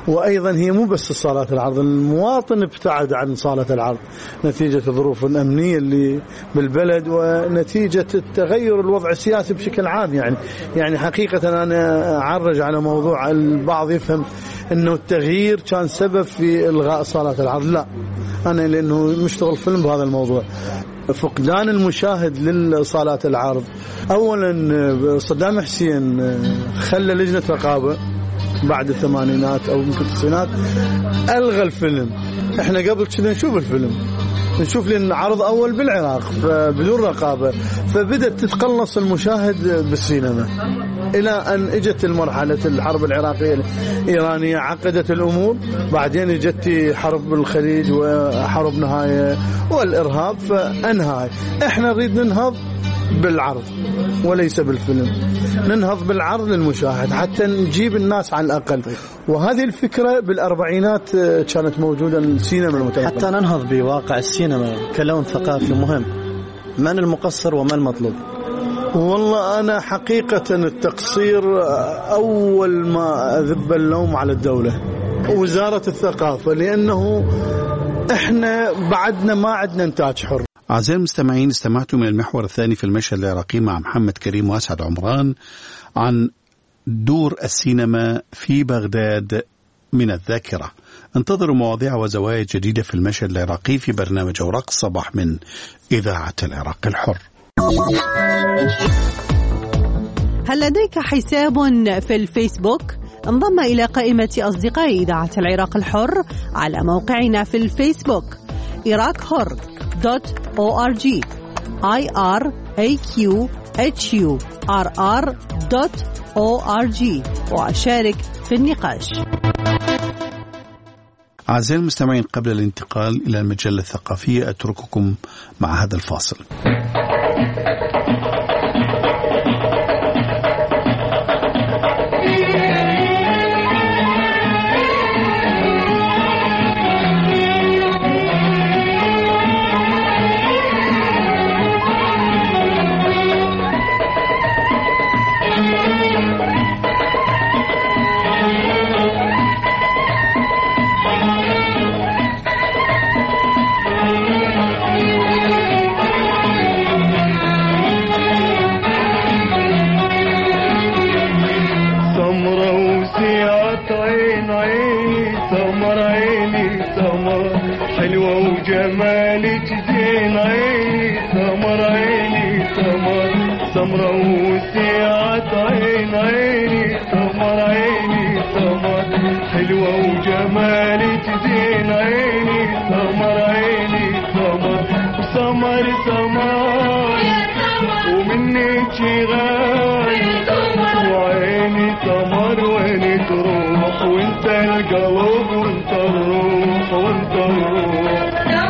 وأيضا هي مو بس صالات العرض، المواطن ابتعد عن صالة العرض نتيجة الظروف الأمنية اللي بالبلد ونتيجة التغير الوضع السياسي بشكل عام. يعني حقيقة أنا أعرج على موضوع البعض يفهم أنه التغيير كان سبب في إلغاء صالات العرض. لا، أنا لأنه مشتغل فيلم بهذا الموضوع. فقدان المشاهد للصالات العرض، أولا صدام حسين خلى لجنة رقابة بعد الثمانينات أو يمكن التسعينات ألغى الفيلم. إحنا قبل كنا نشوف الفيلم، نشوف لأن عرض أول بالعراق بدون رقابة، فبدأت تتقلص المشاهد بالسينما إلى أن اجت المرحلة الحرب العراقية الإيرانية عقدت الأمور، بعدين اجت حرب الخليج وحرب نهاية والإرهاب فأنهاي. إحنا نريد ننهض بالعرض وليس بالفيلم، ننهض بالعرض للمشاهد حتى نجيب الناس على الأقل. وهذه الفكرة بالأربعينات كانت موجودة السينما المتنقلة. حتى ننهض بواقع السينما كلون ثقافي مهم. من المقصر وما المطلوب؟ والله أنا حقيقة التقصير أول ما أذب اللوم على الدولة ووزارة الثقافة، لأنه إحنا بعدنا ما عندنا إنتاج حر. أعزائي المستمعين، استمعتوا من المحور الثاني في المشهد العراقي مع محمد كريم وأسعد عمران عن دور السينما في بغداد من الذاكرة. انتظروا مواضيع وزوايا جديدة في المشهد العراقي في برنامج أوراق الصباح من إذاعة العراق الحر. هل لديك حساب في الفيسبوك؟ انضم إلى قائمة أصدقاء إذاعة العراق الحر على موقعنا في الفيسبوك iraqhur.org iraqhurr.org وأشارك في النقاش. أعزائي المستمعين، قبل الانتقال إلى المجلة الثقافية أترككم مع هذا الفاصل. جمالك زين عيني سمر عيني سمر سمرة وسيعة عين عيني سمر عيني سمر حلوة وجمالك زين عيني سمر عيني سمر سمر سمر ومنك غالي وعيني سمر وين تروح وانت القلب وانت الروح وانت الروح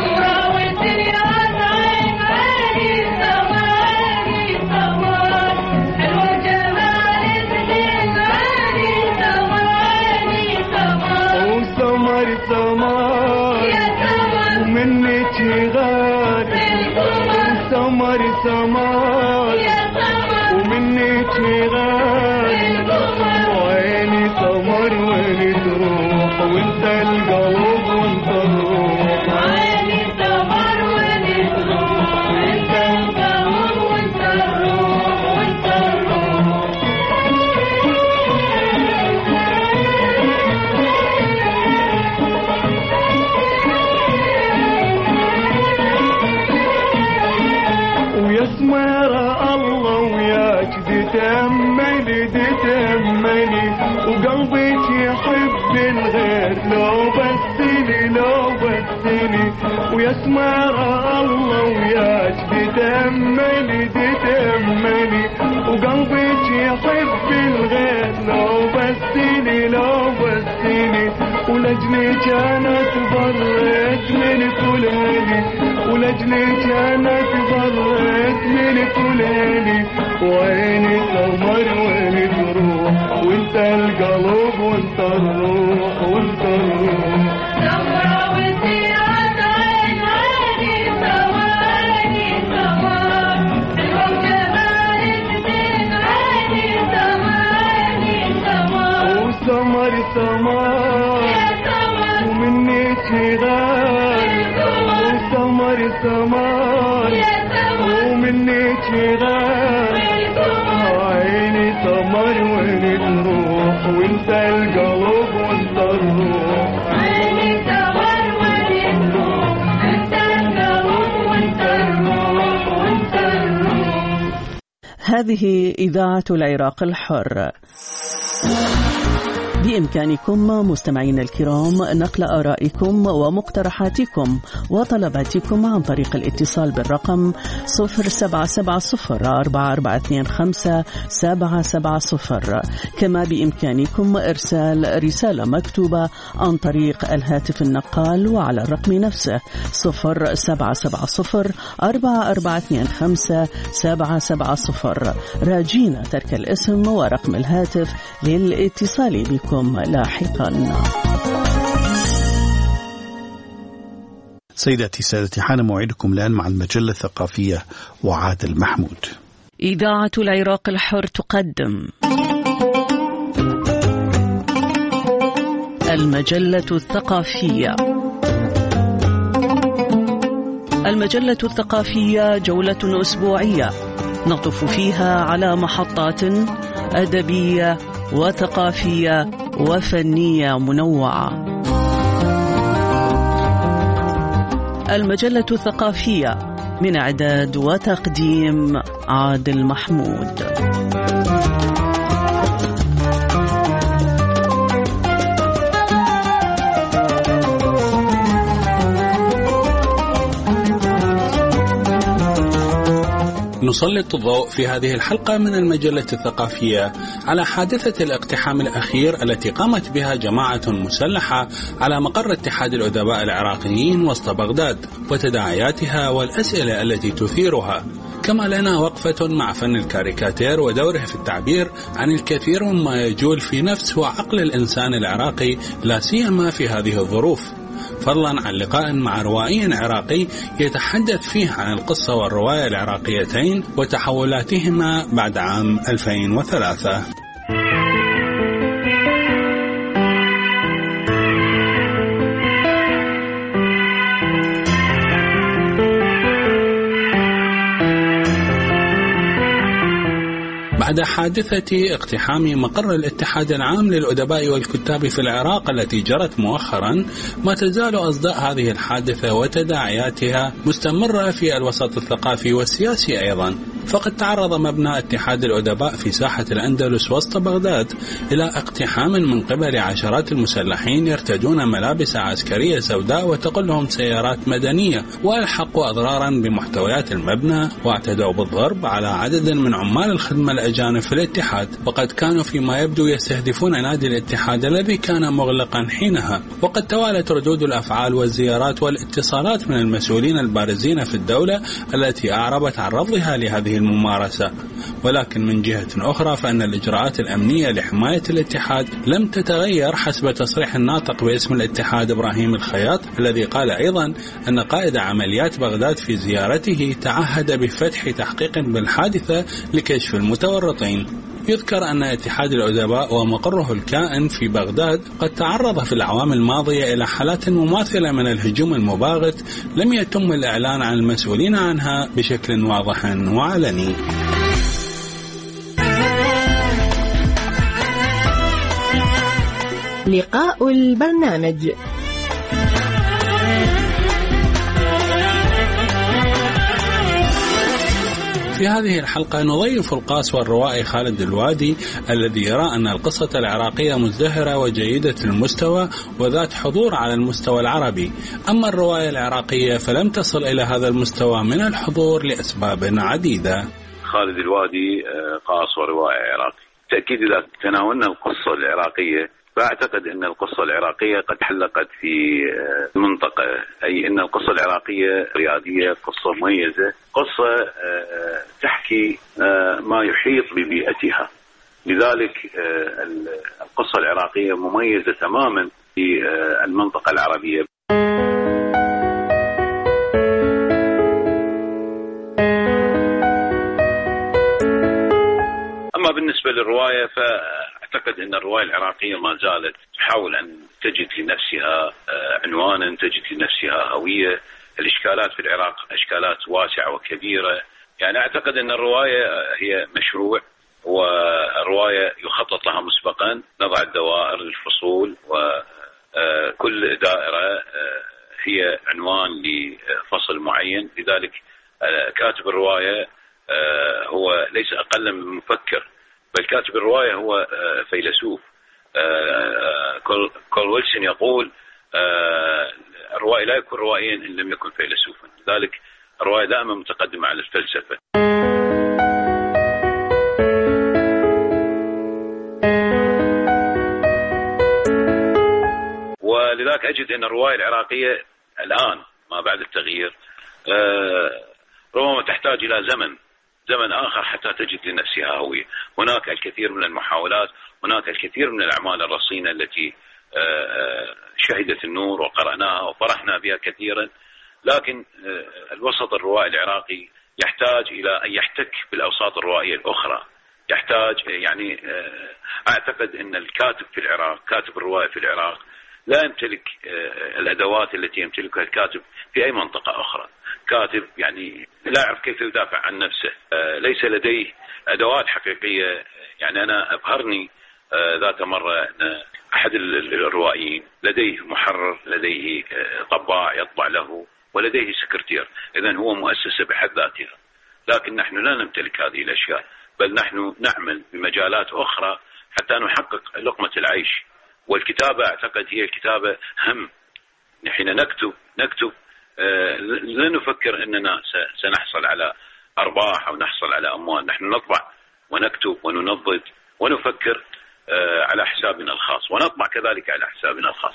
ومنك غالي سمر سمر ومنك غالي وعيني سمر وين تروح وانت القلب وانت الروح عيني سمر وين تروح وانت القلب وانت الروح وانت الروح. ويسمر الله وياك تتأملي تتأملي وقلبك يحب الغير لو بسني لو بسني ويسمر الله وياك تتأملي تتأملي وقلبك يحب الغير لو بسني لو بسني ولجلك أنا تبرد من كل هلي ولجلك أنا تبرد من كل هلي وعيني سمر وين تروح وانت القلب وانت الروح وانت الروح سمرة وسيعة عين عيني سمر عيني سمر حلوة وجمالك زين عيني سمر عيني سمر وسمر سمر هذه إذاعة العراق الحر. بإمكانكم مستمعين الكرام نقل آرائكم ومقترحاتكم وطلباتكم عن طريق الاتصال بالرقم 0770-4425-770. كما بإمكانكم إرسال رسالة مكتوبة عن طريق الهاتف النقال وعلى الرقم نفسه 0770-4425-770. راجين ترك الاسم ورقم الهاتف للاتصال بكم لاحقا. سيداتي سادتي، حان موعدكم الآن مع المجلة الثقافية وعادل محمود. إذاعة العراق الحر تقدم المجلة الثقافية. المجلة الثقافية جولة أسبوعية نطف فيها على محطات أدبية وثقافية وفنية منوعة. المجلة الثقافية من إعداد وتقديم عادل محمود. نسلط الضوء في هذه الحلقة من المجلة الثقافية على حادثة الاقتحام الأخير التي قامت بها جماعة مسلحة على مقر اتحاد الأدباء العراقيين وسط بغداد وتداعياتها والأسئلة التي تثيرها. كما لنا وقفة مع فن الكاريكاتير ودوره في التعبير عن الكثير مما يجول في نفس وعقل الإنسان العراقي لا سيما في هذه الظروف، فضلا عن لقاء مع روائي عراقي يتحدث فيه عن القصة والرواية العراقيتين وتحولاتهما بعد عام 2003. بعد حادثة اقتحام مقر الاتحاد العام للأدباء والكتاب في العراق التي جرت مؤخرا، ما تزال أصداء هذه الحادثة وتداعياتها مستمرة في الوسط الثقافي والسياسي أيضا. فقد تعرض مبنى اتحاد الأدباء في ساحة الأندلس وسط بغداد إلى اقتحام من قبل عشرات المسلحين يرتدون ملابس عسكرية سوداء وتقلهم سيارات مدنية، وألحقوا أضرارا بمحتويات المبنى واعتدوا بالضرب على عدد من عمال الخدمة الأجانب في الاتحاد، وقد كانوا فيما يبدو يستهدفون نادي الاتحاد الذي كان مغلقا حينها. وقد توالت ردود الأفعال والزيارات والاتصالات من المسؤولين البارزين في الدولة التي أعربت عن رفضها لهذه الممارسة. ولكن من جهة أخرى فإن الإجراءات الأمنية لحماية الاتحاد لم تتغير حسب تصريح الناطق باسم الاتحاد إبراهيم الخياط، الذي قال أيضا أن قائد عمليات بغداد في زيارته تعهد بفتح تحقيق بالحادثة لكشف المتورطين. يذكر أن اتحاد الأدباء ومقره الكائن في بغداد قد تعرض في الأعوام الماضية إلى حالات مماثلة من الهجوم المباغت لم يتم الإعلان عن المسؤولين عنها بشكل واضح وعلني. لقاء البرنامج. في هذه الحلقة نضيف القاس والروائي خالد الوادي الذي يرى أن القصة العراقية مزدهرة وجيدة المستوى وذات حضور على المستوى العربي، أما الرواية العراقية فلم تصل إلى هذا المستوى من الحضور لأسباب عديدة. خالد الوادي قاس وروائي عراقي. تأكيد إذا تناولنا القصة العراقية فأعتقد أن القصة العراقية قد حلقت في منطقة، أي أن القصة العراقية ريادية، قصة مميزة، قصة تحكي ما يحيط ببيئتها. لذلك القصة العراقية مميزة تماما في المنطقة العربية. أما بالنسبة للرواية فأعتقد أن الرواية العراقية ما زالت تحاول أن تجد لنفسها عنوانا، تجد لنفسها هوية. الإشكالات في العراق إشكالات واسعة وكبيرة، يعني أعتقد أن الرواية هي مشروع، والرواية يخطط لها مسبقا، نضع الدوائر للفصول، وكل دائرة هي عنوان لفصل معين. لذلك كاتب الرواية هو ليس أقل من مفكر، بل كاتب الرواية هو فيلسوف. كول ويلسون يقول الروائي لا يكون روائيا إن لم يكن فيلسوفا، لذلك الرواية دائما متقدمة على الفلسفة. ولذلك أجد أن الرواية العراقية الآن ما بعد التغيير ربما تحتاج إلى زمن آخر حتى تجد لنفسها هوية. هناك الكثير من المحاولات، هناك الكثير من الأعمال الرصينة التي شهدت النور وقرأناها وفرحنا بها كثيرا، لكن الوسط الروائي العراقي يحتاج إلى أن يحتك بالأوساط الروائية الأخرى. يحتاج يعني أعتقد أن الكاتب في العراق، كاتب الرواية في العراق لا يمتلك الأدوات التي يمتلكها الكاتب في أي منطقة أخرى. كاتب يعني لا يعرف كيف يدافع عن نفسه، ليس لديه أدوات حقيقية. يعني أنا أبهرني ذات مرة أن أحد الروائيين لديه محرر، لديه طباع يطبع له، ولديه سكرتير، إذن هو مؤسسة بحد ذاتها. لكن نحن لا نمتلك هذه الأشياء، بل نحن نعمل بمجالات أخرى حتى نحقق لقمة العيش. والكتابة أعتقد هي الكتابة هم. حين نكتب لا نفكر أننا سنحصل على أرباح أو نحصل على أموال. نحن نطبع ونكتب وننضد ونفكر على حسابنا الخاص، ونطبع كذلك على حسابنا الخاص.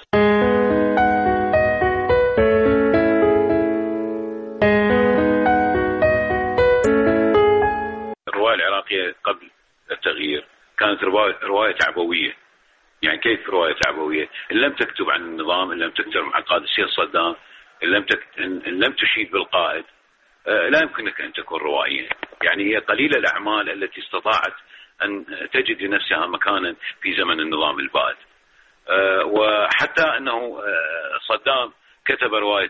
الرواية العراقية قبل التغيير كانت رواية تعبوية. يعني كيف رواية تعبوية؟ إن لم تكتب عن النظام، إن لم تكتب عن قادسية صدام، إن لم تشيد بالقائد، لا يمكنك أن تكون روائيا. يعني هي قليلة الأعمال التي استطاعت أن تجد لنفسها مكانا في زمن النظام البائد. وحتى أنه صدام كتب رواية،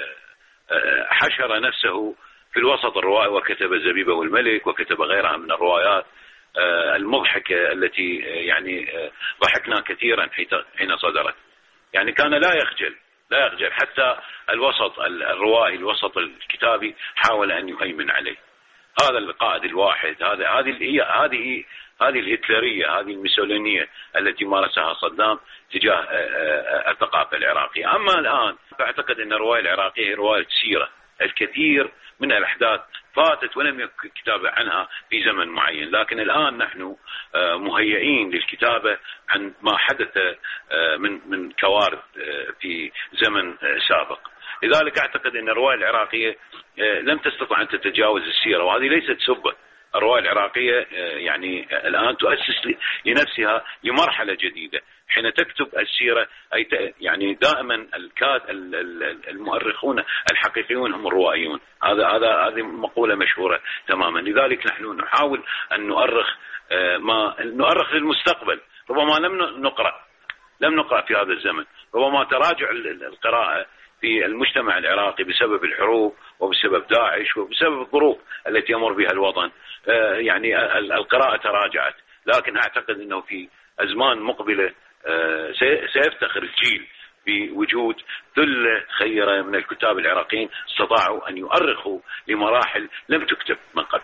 حشر نفسه في الوسط الروائي وكتب الزبيبة والملك وكتب غيرها من الروايات المضحكة التي يعني ضحكنا كثيرا حين صدرت. يعني كان لا يخجل حتى الوسط الروائي، الوسط الكتابي حاول أن يهيمن عليه. هذا القائد الواحد، هذه الهتلرية، هذه الميسولينية التي مارسها صدام تجاه الثقافة العراقية. أما الآن فأعتقد أن الرواية العراقية هي رواية سيرة. الكثير من الأحداث فاتت ولم يكن كتابة عنها في زمن معين، لكن الآن نحن مهيئين للكتابة عن ما حدث من كوارث في زمن سابق. لذلك أعتقد أن الرواية العراقية لم تستطع أن تتجاوز السيرة، وهذه ليست سبة. الرواية العراقية يعني الآن تؤسس لنفسها لمرحلة جديدة. حين تكتب السيرة يعني دائما المؤرخون الحقيقيون هم الروائيون. هذه مقولة مشهورة تماما. لذلك نحن نحاول أن نؤرخ للمستقبل. ربما لم نقرأ في هذا الزمن، ربما تراجع القراءة في المجتمع العراقي بسبب الحروب وبسبب داعش وبسبب الظروف التي يمر بها الوطن. يعني القراءة تراجعت، لكن أعتقد أنه في أزمان مقبلة سيفتخر الجيل بوجود ثلة خيرة من الكتاب العراقيين استطاعوا أن يؤرخوا لمراحل لم تكتب من قبل.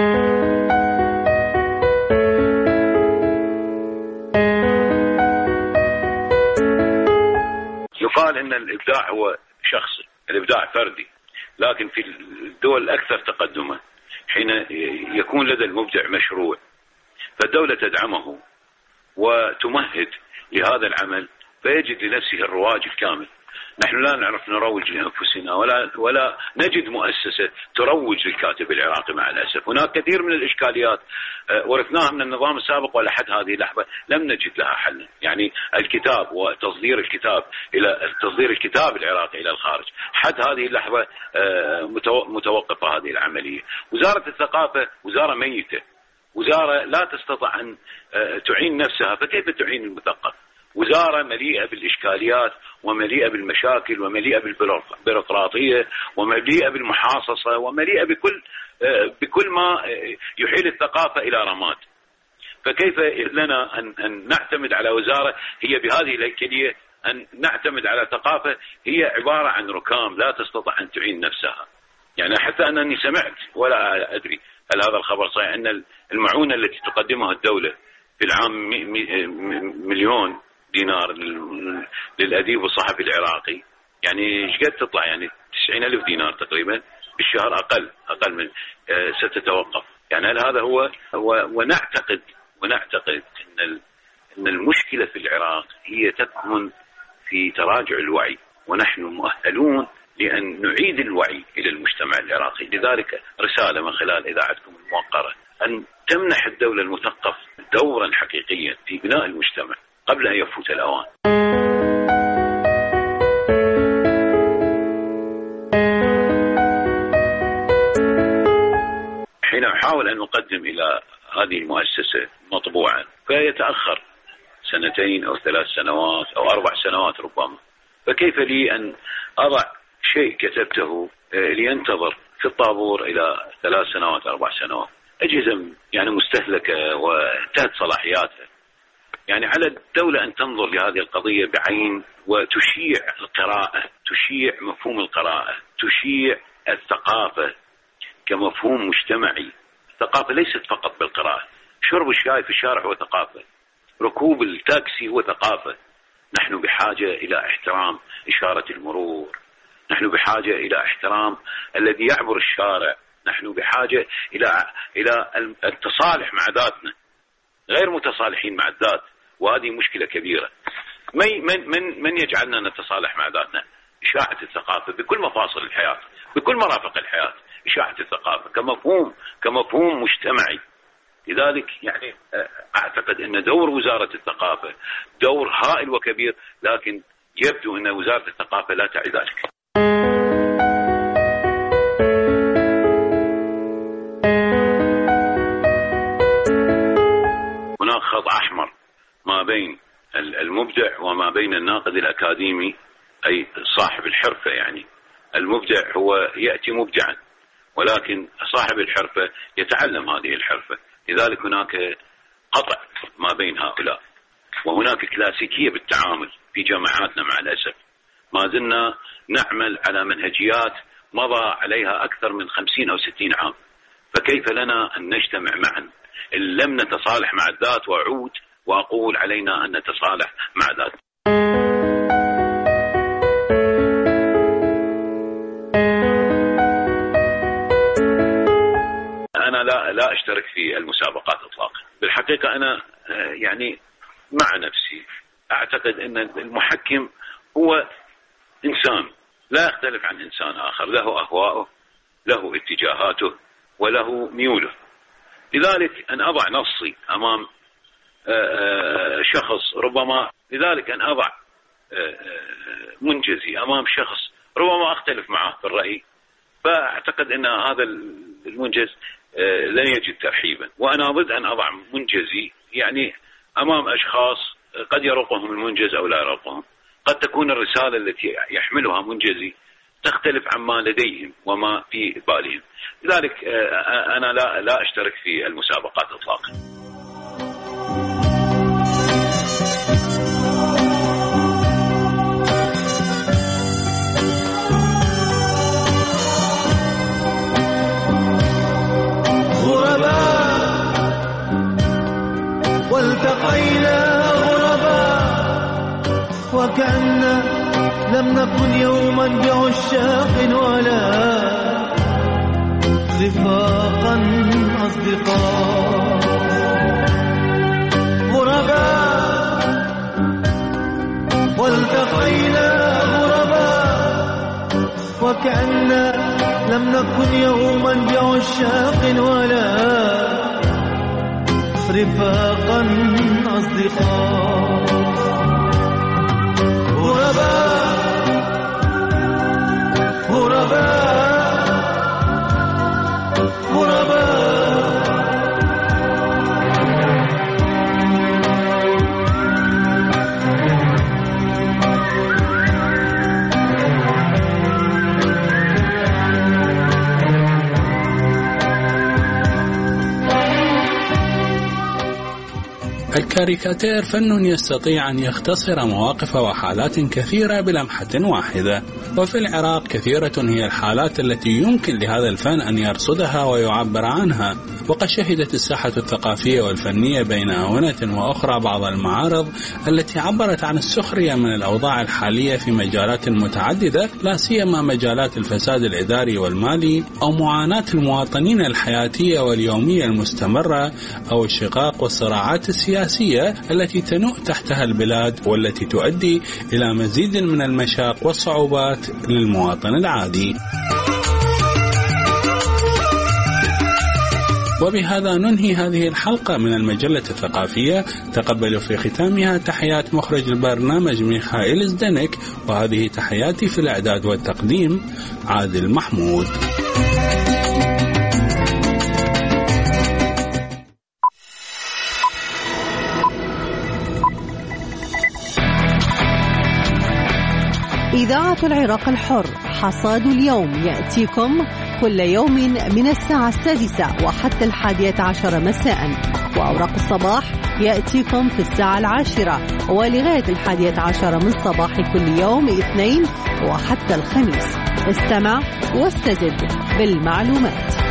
يقال أن الإبداع هو شخصي، الإبداع فردي، لكن في الدول الأكثر تقدما حين يكون لدى المبدع مشروع فالدولة تدعمه وتمهد لهذا العمل فيجد لنفسه الرواج الكامل. نحن لا نعرف نروج لأنفسنا ولا نجد مؤسسة تروج للكاتب العراقي مع الأسف. هناك كثير من الإشكاليات ورثناها من النظام السابق ولحد هذه اللحظة لم نجد لها حل. يعني الكتاب وتصدير الكتاب العراقي إلى الخارج حد هذه اللحظة متوقفة هذه العملية. وزارة الثقافة وزارة ميتة، وزارة لا تستطيع أن تعين نفسها، فكيف تعين المثقف؟ وزارة مليئة بالإشكاليات ومليئة بالمشاكل ومليئة بالبيروقراطية ومليئة بالمحاصصة ومليئة بكل ما يحيل الثقافة إلى رماد. فكيف لنا أن نعتمد على وزارة هي بهذه الهيكلية، أن نعتمد على ثقافة هي عبارة عن ركام لا تستطيع أن تعين نفسها؟ يعني حتى أنني سمعت ولا أدري هل هذا الخبر صحيح أن المعونة التي تقدمها الدولة في العام 1,000,000 دينار للأديب والصحفي العراقي، يعني ايش قد تطلع؟ يعني 90,000 دينار تقريبا بالشهر، أقل من ستتوقف. يعني هل هذا هو ونعتقد أن المشكلة في العراق هي تكمن في تراجع الوعي، ونحن مؤهلون لأن نعيد الوعي إلى المجتمع العراقي. لذلك رسالة من خلال إذاعتكم الموقرة أن تمنح الدولة المثقف دورا حقيقيا في بناء المجتمع قبل أن يفوت الأوان. حين أحاول أن أقدم إلى هذه المؤسسة مطبوعا فيتأخر 2 أو 3 سنوات أو 4 سنوات ربما، فكيف لي أن أضع شيء كتبته لينتظر في الطابور إلى 3 سنوات 4 سنوات؟ أجهزة يعني مستهلكة وانتهت صلاحياتها. يعني على الدولة أن تنظر لهذه القضية بعين وتشيع القراءة، تشيع مفهوم القراءة، تشيع الثقافة كمفهوم مجتمعي. الثقافة ليست فقط بالقراءة، شرب الشاي في الشارع هو ثقافة، ركوب التاكسي هو ثقافة. نحن بحاجة إلى احترام إشارة المرور، نحن بحاجة إلى احترام الذي يعبر الشارع، نحن بحاجة إلى التصالح مع ذاتنا، غير متصالحين مع الذات، وهذه مشكلة كبيرة. من يجعلنا نتصالح مع ذاتنا؟ إشاعة الثقافة بكل مفاصل الحياة، بكل مرافق الحياة، إشاعة الثقافة كمفهوم مجتمعي. لذلك يعني أعتقد أن دور وزارة الثقافة دور هائل وكبير، لكن يبدو أن وزارة الثقافة لا تعي ذلك. هناك خط أحمر ما بين المبدع وما بين الناقد الأكاديمي، أي صاحب الحرفة. يعني المبدع هو يأتي مبدعا، ولكن صاحب الحرفة يتعلم هذه الحرفة. لذلك هناك قطع ما بين هؤلاء، وهناك كلاسيكية بالتعامل في جامعاتنا مع الأسف. ما زلنا نعمل على منهجيات مضى عليها أكثر من 50 أو 60 عام، فكيف لنا أن نجتمع معا إن لم نتصالح مع الذات؟ وأعود وأقول علينا أن نتصالح مع ذات. أنا لا أشترك في المسابقات إطلاقا. بالحقيقة أنا يعني مع نفسي أعتقد أن المحكم هو إنسان لا يختلف عن إنسان آخر، له أهواءه، له اتجاهاته، وله ميوله. لذلك أن أضع نصي أمام شخص ربما، لذلك أن أضع منجزي أمام شخص ربما أختلف معه في الرأي، فأعتقد أن هذا المنجز لن يجد ترحيبا. وأنا ضد أن أضع منجزي يعني أمام أشخاص قد يرقهم المنجز أو لا يرقهم. قد تكون الرسالة التي يحملها منجزي تختلف عما لديهم وما في بالهم. لذلك أنا لا أشترك في المسابقات إطلاقا. والتقينا غرباء وكأن لم نكن يوما بعشاق ولا رفاقا أصدقاء. غرباء والتقينا غرباء وكأن لم نكن يوما بعشاق ولا رفاقا أصدقاء. غرباء غرباء غرباء. الكاريكاتير فن يستطيع أن يختصر مواقف وحالات كثيرة بلمحة واحدة، وفي العراق كثيرة هي الحالات التي يمكن لهذا الفن أن يرصدها ويعبر عنها. وقد شهدت الساحة الثقافية والفنية بين آونة وأخرى بعض المعارض التي عبرت عن السخرية من الأوضاع الحالية في مجالات متعددة، لا سيما مجالات الفساد الإداري والمالي، أو معاناة المواطنين الحياتية واليومية المستمرة، أو الشقاق والصراعات السياسية التي تنوء تحتها البلاد، والتي تؤدي إلى مزيد من المشاق والصعوبات للمواطن العادي. وبهذا ننهي هذه الحلقة من المجلة الثقافية. تقبلوا في ختامها تحيات مخرج البرنامج ميخائيل زدنك، وهذه تحياتي في الإعداد والتقديم عادل محمود. إذاعة العراق الحر، حصاد اليوم يأتيكم كل يوم من الساعة 6 وحتى 11 مساء، وأوراق الصباح يأتيكم في الساعة 10 ولغاية 11 من صباح كل يوم اثنين وحتى الخميس. استمع واستزد بالمعلومات.